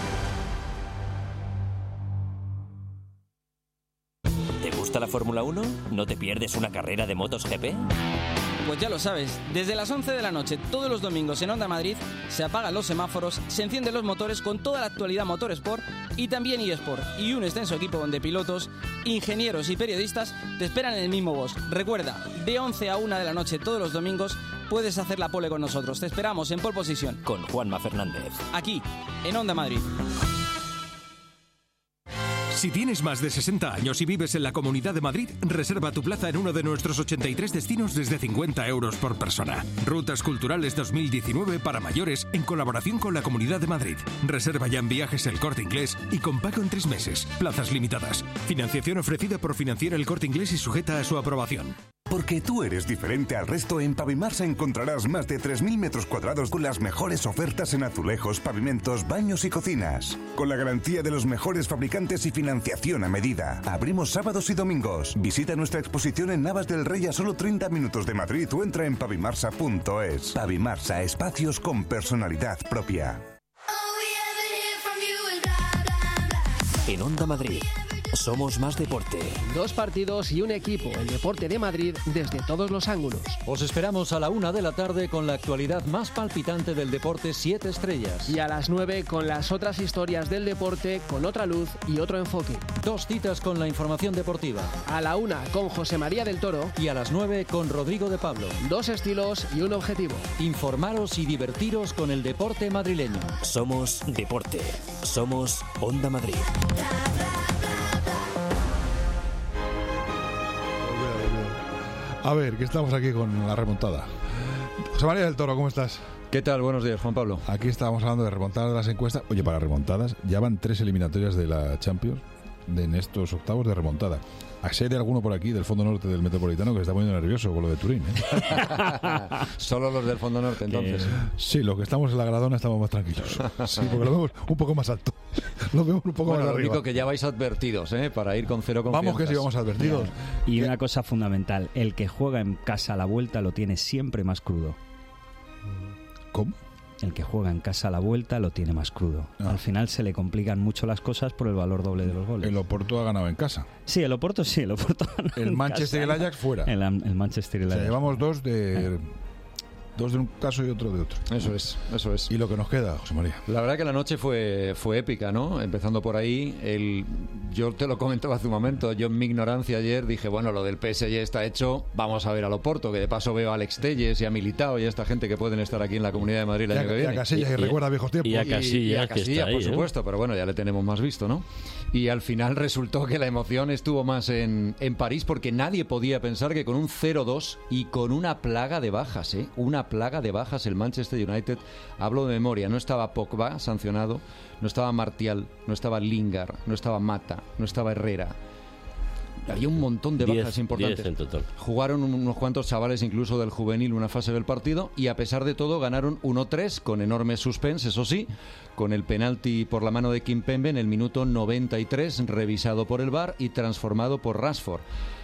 ¿Te gusta la Fórmula uno? ¿No te pierdes una carrera de motos G P? Pues ya lo sabes, desde las once de la noche todos los domingos en Onda Madrid se apagan los semáforos, se encienden los motores con toda la actualidad Motorsport y también eSport, y un extenso equipo de pilotos, ingenieros y periodistas te esperan en el mismo box. Recuerda, de once a una de la noche todos los domingos puedes hacer la pole con nosotros. Te esperamos en Pole Position con Juanma Fernández, aquí en Onda Madrid. Si tienes más de sesenta años y vives en la Comunidad de Madrid, reserva tu plaza en uno de nuestros ochenta y tres destinos desde cincuenta euros por persona. Rutas Culturales dos mil diecinueve para mayores en colaboración con la Comunidad de Madrid. Reserva ya en Viajes El Corte Inglés y con pago en tres meses. Plazas limitadas. Financiación ofrecida por Financiera El Corte Inglés y sujeta a su aprobación. Porque tú eres diferente al resto, en Pavimarsa encontrarás más de tres mil metros cuadrados con las mejores ofertas en azulejos, pavimentos, baños y cocinas. Con la garantía de los mejores fabricantes y financiación a medida. Abrimos sábados y domingos. Visita nuestra exposición en Navas del Rey a solo treinta minutos de Madrid o entra en pavimarsa punto es. Pavimarsa, espacios con personalidad propia. En Onda Madrid, Somos más deporte. Dos partidos y un equipo, el deporte de Madrid, desde todos los ángulos. Os esperamos a la una de la tarde con la actualidad más palpitante del deporte siete estrellas. Y a las nueve con las otras historias del deporte con otra luz y otro enfoque. Dos citas con la información deportiva. A la una con José María del Toro. Y a las nueve con Rodrigo de Pablo. Dos estilos y un objetivo. Informaros y divertiros con el deporte madrileño. Somos deporte. Somos Onda Madrid. A ver, que estamos aquí con la remontada. José María del Toro, ¿cómo estás? ¿Qué tal? Buenos días, Juan Pablo. Aquí estábamos hablando de remontadas de las encuestas. Oye, para remontadas, ya van tres eliminatorias de la Champions de, en estos octavos de remontada. Sé de alguno por aquí del fondo norte del Metropolitano que se está poniendo nervioso con lo de Turín, ¿eh? Solo los del fondo norte, entonces. Sí, los que estamos en la Gradona estamos más tranquilos. Sí, porque lo vemos un poco más alto. Lo vemos un poco bueno, más lo arriba. único que ya vais advertidos, ¿eh? Para ir con cero confianzas. Vamos que sí vamos advertidos. Y una cosa fundamental, el que juega en casa a la vuelta lo tiene siempre más crudo. ¿Cómo? El que juega en casa a la vuelta lo tiene más crudo. Ah. Al final se le complican mucho las cosas por el valor doble de los goles. El Oporto ha ganado en casa. Sí, el Oporto sí, el Oporto ha ganado El en Manchester casa. y el Ajax fuera. El, el Manchester y el O sea, Ajax. llevamos dos de... Dos de un caso y otro de otro. Eso es, eso es. Y lo que nos queda, José María. La verdad que la noche fue, fue épica, ¿no? Empezando por ahí, el, yo te lo comentaba hace un momento, yo en mi ignorancia ayer dije, bueno, lo del P S G está hecho, vamos a ver al Oporto, que de paso veo a Alex Telles y a Militao y a esta gente que pueden estar aquí en la Comunidad de Madrid el Y a, año que y viene. a Casillas, que recuerda viejos tiempos. y a Casillas, y a que Casillas, está ahí, por ¿eh? supuesto, pero bueno, ya le tenemos más visto, ¿no? Y al final resultó que la emoción estuvo más en, en París porque nadie podía pensar que con un cero dos y con una plaga de bajas, ¿eh? Una plaga de bajas el Manchester United, hablo de memoria, no estaba Pogba sancionado, no estaba Martial, no estaba Lingard, no estaba Mata, no estaba Herrera. Había un montón de bajas Diez, importantes. diez en total. Jugaron unos cuantos chavales incluso del juvenil una fase del partido y a pesar de todo ganaron uno tres con enorme suspense, eso sí, con el penalti por la mano de Kimpembe en el minuto noventa y tres, revisado por el V A R y transformado por Rashford.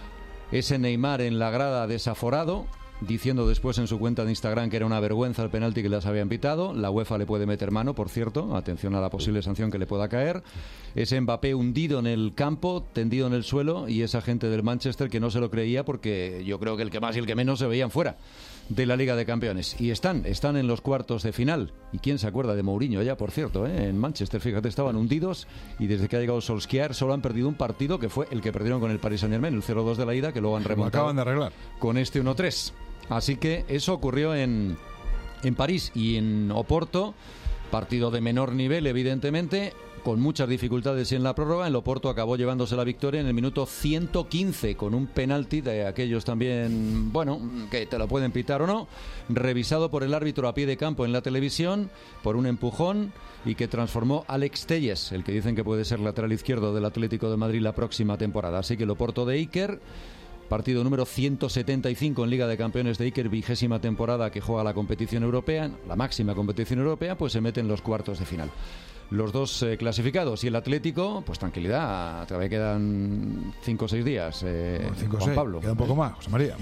Ese Neymar en la grada desaforado, diciendo después en su cuenta de Instagram que era una vergüenza el penalti que les habían pitado. La UEFA le puede meter mano, por cierto, atención a la posible sanción que le pueda caer. Ese Mbappé hundido en el campo, tendido en el suelo, y esa gente del Manchester que no se lo creía porque yo creo que el que más y el que menos se veían fuera de la Liga de Campeones. Y están, están en los cuartos de final. ¿Y quién se acuerda de Mourinho ya, por cierto, eh? En Manchester? Fíjate, estaban hundidos y desde que ha llegado Solskjaer solo han perdido un partido que fue el que perdieron con el Paris Saint-Germain, el cero dos de la ida, que luego han remontado. Lo acaban de arreglar. Con este uno tres. Así que eso ocurrió en, en París y en Oporto, partido de menor nivel, evidentemente, con muchas dificultades en la prórroga. El Oporto acabó llevándose la victoria en el minuto ciento quince con un penalti de aquellos también, bueno, que te lo pueden pitar o no, revisado por el árbitro a pie de campo en la televisión por un empujón y que transformó Alex Telles, el que dicen que puede ser lateral izquierdo del Atlético de Madrid la próxima temporada. Así que el Oporto de Iker, partido número ciento setenta y cinco en Liga de Campeones de Iker, vigésima temporada que juega la competición europea, la máxima competición europea, pues se mete en los cuartos de final. Los dos eh, clasificados y el Atlético, pues tranquilidad, todavía quedan cinco o seis días, eh, Bueno, cinco o Juan seis, Pablo. queda un poco más, José María.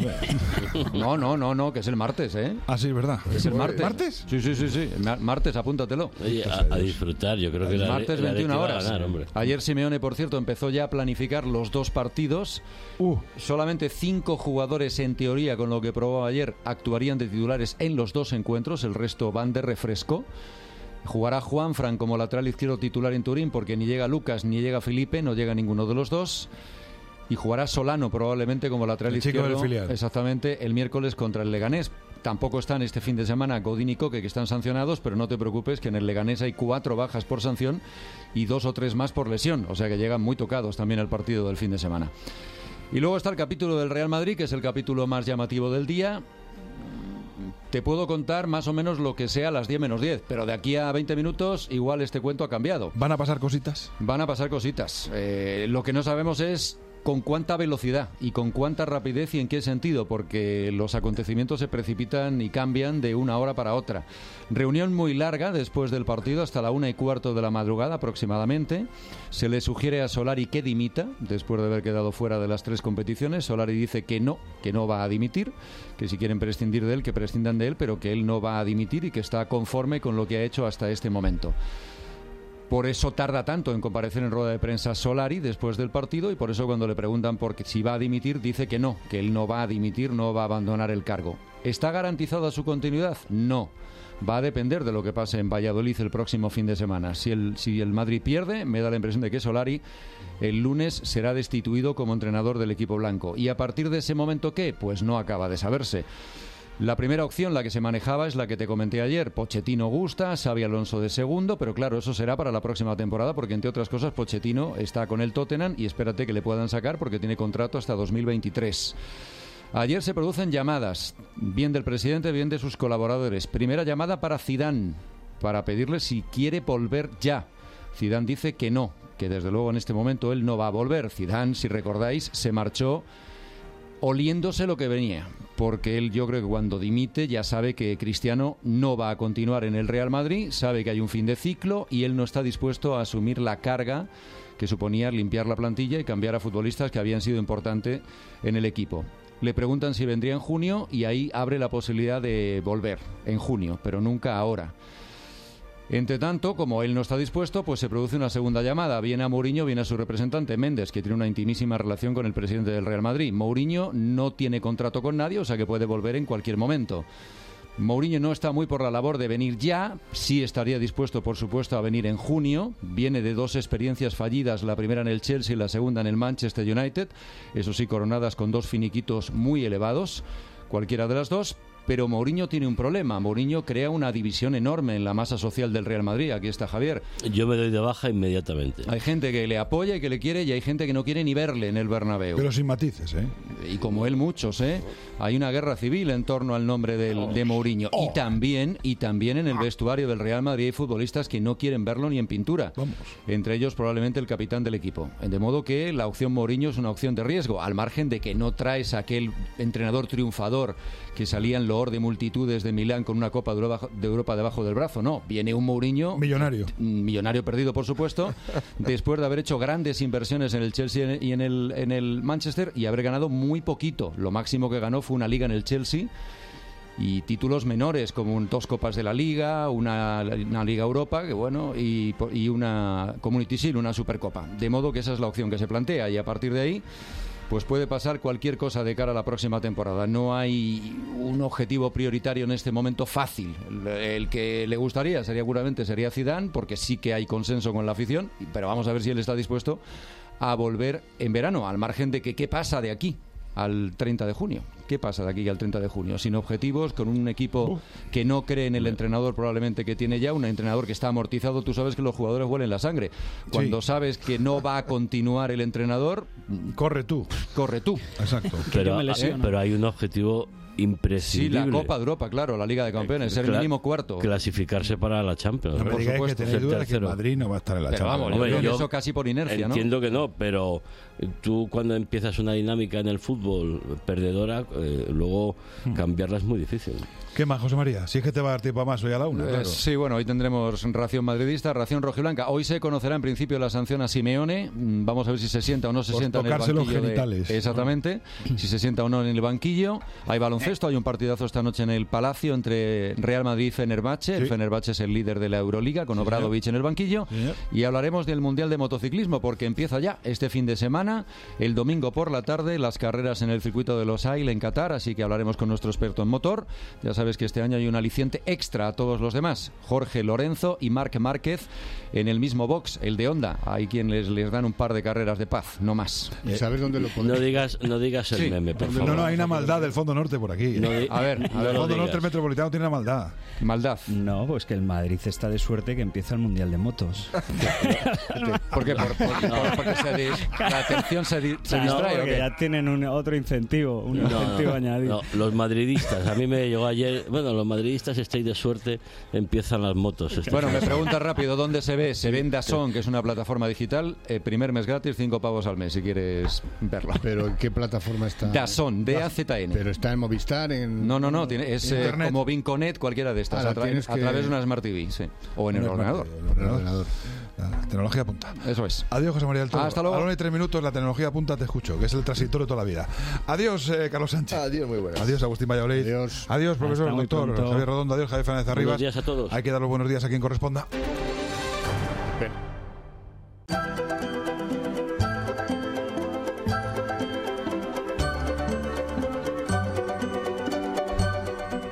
No, no, no, no, que es el martes, ¿eh? Ah, sí, es verdad. Es el martes. ¿Martes? Sí, sí, sí, sí, el mar- martes, apúntatelo. Oye, a, a disfrutar, yo creo que El la, martes la veintiuna Leti va a horas. ganar, hombre. Ayer Simeone, por cierto, empezó ya a planificar los dos partidos. Uh. Solamente cinco jugadores, en teoría, con lo que probó ayer, actuarían de titulares en los dos encuentros. El resto van de refresco. Jugará Juanfran como lateral izquierdo titular en Turín porque ni llega Lucas ni llega Felipe, no llega ninguno de los dos. Y jugará Solano probablemente como lateral El chico izquierdo. del filial. Exactamente, el miércoles contra el Leganés. Tampoco están este fin de semana Godín y Coque, que están sancionados, pero no te preocupes que en el Leganés hay cuatro bajas por sanción y dos o tres más por lesión. O sea que llegan muy tocados también al partido del fin de semana. Y luego está el capítulo del Real Madrid, que es el capítulo más llamativo del día. Te puedo contar más o menos lo que sea a las diez menos diez, pero de aquí a veinte minutos igual este cuento ha cambiado. ¿Van a pasar cositas? Van a pasar cositas. Eh, lo que no sabemos es con cuánta velocidad y con cuánta rapidez y en qué sentido, porque los acontecimientos se precipitan y cambian de una hora para otra. Reunión muy larga después del partido, hasta la una y cuarto de la madrugada aproximadamente. Se le sugiere a Solari que dimita, después de haber quedado fuera de las tres competiciones. Solari dice que no, que no va a dimitir, que si quieren prescindir de él, que prescindan de él, pero que él no va a dimitir y que está conforme con lo que ha hecho hasta este momento. Por eso tarda tanto en comparecer en rueda de prensa Solari después del partido, y por eso cuando le preguntan por qué, si va a dimitir, dice que no, que él no va a dimitir, no va a abandonar el cargo. ¿Está garantizada su continuidad? No. Va a depender de lo que pase en Valladolid el próximo fin de semana. Si el, si el Madrid pierde, me da la impresión de que Solari el lunes será destituido como entrenador del equipo blanco. ¿Y a partir de ese momento qué? Pues no acaba de saberse. La primera opción, la que se manejaba, es la que te comenté ayer. Pochettino gusta, Xabi Alonso de segundo, pero claro, eso será para la próxima temporada, porque entre otras cosas Pochettino está con el Tottenham y espérate que le puedan sacar porque tiene contrato hasta dos mil veintitrés. Ayer se producen llamadas, bien del presidente, bien de sus colaboradores. Primera llamada para Zidane, para pedirle si quiere volver ya. Zidane dice que no, que desde luego en este momento él no va a volver. Zidane, si recordáis, se marchó oliéndose lo que venía, porque él, yo creo que cuando dimite ya sabe que Cristiano no va a continuar en el Real Madrid, sabe que hay un fin de ciclo y él no está dispuesto a asumir la carga que suponía limpiar la plantilla y cambiar a futbolistas que habían sido importantes en el equipo. Le preguntan si vendría en junio y ahí abre la posibilidad de volver en junio, pero nunca ahora. Entre tanto, como él no está dispuesto, pues se produce una segunda llamada. Viene a Mourinho, viene a su representante Méndez, que tiene una intimísima relación con el presidente del Real Madrid. Mourinho no tiene contrato con nadie, o sea que puede volver en cualquier momento. Mourinho no está muy por la labor de venir ya, sí estaría dispuesto, por supuesto, a venir en junio. Viene de dos experiencias fallidas, la primera en el Chelsea y la segunda en el Manchester United, eso sí, coronadas con dos finiquitos muy elevados, cualquiera de las dos. Pero Mourinho tiene un problema. Mourinho crea una división enorme en la masa social del Real Madrid. Aquí está Javier. Yo me doy de baja inmediatamente. Hay gente que le apoya y que le quiere, y hay gente que no quiere ni verle en el Bernabéu. Pero sin matices, ¿eh? Y como él muchos, ¿eh? Hay una guerra civil en torno al nombre del, de Mourinho. Oh. Y también, y también en el vestuario del Real Madrid hay futbolistas que no quieren verlo ni en pintura. Vamos. Entre ellos probablemente el capitán del equipo. De modo que la opción Mourinho es una opción de riesgo, al margen de que no traes a aquel entrenador triunfador que salía en loor de multitudes de Milán con una Copa de Europa debajo del brazo. No, viene un Mourinho millonario, millonario perdido, por supuesto, después de haber hecho grandes inversiones en el Chelsea y en el, en el Manchester y haber ganado muy poquito. Lo máximo que ganó fue una liga en el Chelsea y títulos menores como un, dos Copas de la Liga, una, una Liga Europa, que bueno, y, y una Community Shield, una Supercopa. De modo que esa es la opción que se plantea, y a partir de ahí pues puede pasar cualquier cosa de cara a la próxima temporada. No hay un objetivo prioritario en este momento fácil. El, el que le gustaría sería seguramente sería Zidane, porque sí que hay consenso con la afición, pero vamos a ver si él está dispuesto a volver en verano, al margen de que qué pasa de aquí al treinta de junio. ¿Qué pasa de aquí al treinta de junio? Sin objetivos, con un equipo que no cree en el entrenador probablemente que tiene ya, un entrenador que está amortizado. Tú sabes que los jugadores huelen la sangre. Cuando sí. sabes que no va a continuar el entrenador, corre tú. Corre tú. Exacto. Pero, ¿eh? pero hay un objetivo imprescindible. Sí, la Copa de Europa, claro, la Liga de Campeones, ser el mínimo cuarto. Clasificarse para la Champions. No, por supuesto, que tenéis duda de que Madrid no va a estar en la pero Champions. Vamos, hombre, yo eso casi por inercia, entiendo ¿no? que no, pero tú cuando empiezas una dinámica en el fútbol perdedora, eh, luego hmm. cambiarla es muy difícil. ¿Qué más, José María? Si es que te va a dar tiempo a más hoy a la una, claro. Eh, sí, bueno, hoy tendremos ración madridista, ración rojiblanca. Hoy se conocerá en principio la sanción a Simeone. Vamos a ver si se sienta o no se por sienta en el banquillo. Los genitales. De... Exactamente. Si se sienta o no en el banquillo. Hay baloncesto, hay un partidazo esta noche en el Palacio entre Real Madrid y Fenerbahce. Sí. El Fenerbahce es el líder de la Euroliga, con sí, Obradovic en el banquillo. Sí. Y hablaremos del Mundial de Motociclismo, porque empieza ya este fin de semana, el domingo por la tarde, las carreras en el circuito de Los Ailes en Qatar, así que hablaremos con nuestro experto en motor. Ya sabes que este año hay una aliciente extra a todos los demás. Jorge Lorenzo y Marc Márquez en el mismo box, el de Honda. Hay quienes les dan un par de carreras de paz, no más. Eh, ¿Sabes dónde lo pones? No digas, no digas el sí. meme, por favor. No, no, hay una maldad del Fondo Norte por aquí. No di- a ver, a ver, el Fondo Norte Metropolitano tiene una maldad. Maldad. No, pues que el Madrid está de suerte que empieza el Mundial de Motos. ¿Por qué? Por, por, no, porque se di- la atención se, di- se no, distrae. Porque ya tienen un, otro incentivo, un no, incentivo no, añadido. No, los madridistas, a mí me llegó ayer, bueno, los madridistas estáis de suerte, empiezan las motos. Este bueno, caso. me pregunta rápido, ¿dónde se ve? Se ve en DAZN, que es una plataforma digital, eh, primer mes gratis, cinco pavos al mes, si quieres verla. ¿Pero en qué plataforma está? DAZN, D A Z N. ¿Pero está en Movistar? En... No, no, no, tiene, es eh, como Vinconet, cualquiera de estas, ah, a, tra- que... a través de una Smart T V, sí. O en el ordenador. El ordenador. La tecnología punta. Eso es. Adiós, José María del Toro. Hasta luego. A la una y tres minutos, la tecnología punta te escucho, que es el transitorio de toda la vida. Adiós, eh, Carlos Sánchez. Adiós, muy buenas. Adiós, Agustín Valladolid. Adiós. Adiós, profesor, Hasta doctor Javier Redondo. Adiós, Javier Fernández Arribas. Buenos días a todos. Hay que dar los buenos días a quien corresponda. Ven.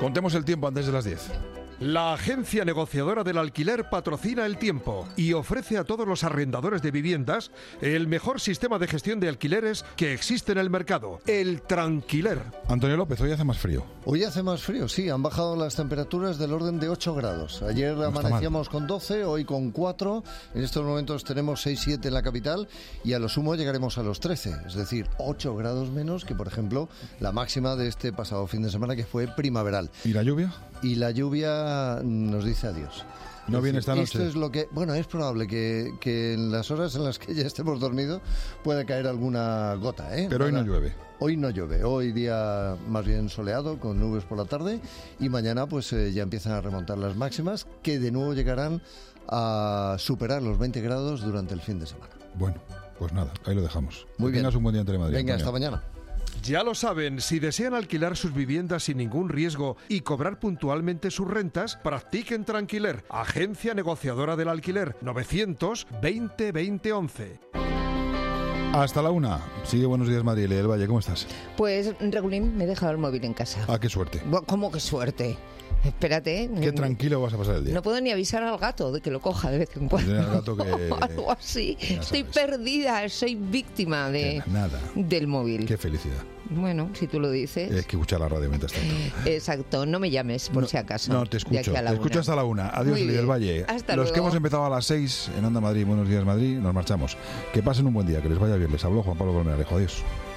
Contemos el tiempo antes de las diez. La agencia negociadora del alquiler patrocina el tiempo y ofrece a todos los arrendadores de viviendas el mejor sistema de gestión de alquileres que existe en el mercado, el Tranquiler. Antonio López, hoy hace más frío. Hoy hace más frío, sí, han bajado las temperaturas del orden de ocho grados. Ayer no amanecíamos con doce, hoy con cuatro, en estos momentos tenemos seis siete en la capital y a lo sumo llegaremos a los trece, es decir, ocho grados menos que, por ejemplo, la máxima de este pasado fin de semana que fue primaveral. ¿Y la lluvia? Y la lluvia nos dice adiós. No es viene decir, esta noche. Esto es lo que, bueno, es probable que, que en las horas en las que ya estemos dormidos pueda caer alguna gota, ¿eh? Pero hoy no llueve. Hoy no llueve, hoy día más bien soleado, con nubes por la tarde, y mañana pues eh, ya empiezan a remontar las máximas, que de nuevo llegarán a superar los veinte grados durante el fin de semana. Bueno, pues nada, ahí lo dejamos. Muy que bien. Tengas un buen día en Telemadrid. Venga, Antonio. hasta mañana. Ya lo saben, si desean alquilar sus viviendas sin ningún riesgo y cobrar puntualmente sus rentas, practiquen Tranquiler, agencia negociadora del alquiler, novecientos veinte veinte once. Hasta la una. Sigue Buenos Días Madrid. Elia del Valle, ¿cómo estás? Pues, Regulín, me he dejado el móvil en casa. Ah, qué suerte. Bu- ¿Cómo que suerte? Espérate. Qué tranquilo vas a pasar el día. No puedo ni avisar al gato de que lo coja de vez en cuando. Tiene al gato que... Algo así. Ya Estoy perdida, soy víctima de Nada. del móvil. Qué felicidad. Bueno, si tú lo dices. Es que escuchar la radio mientras tanto. Exacto, no me llames por No, si acaso. No, te de escucho. aquí a Te la escucho una. hasta la una. Adiós, Muy Elia del bien. Valle. Hasta Los luego. que hemos empezado a las seis en Onda Madrid, Buenos Días Madrid, nos marchamos. Que pasen un buen día, que les vaya bien. Les habló Juan Pablo Colmenarejo. Adiós.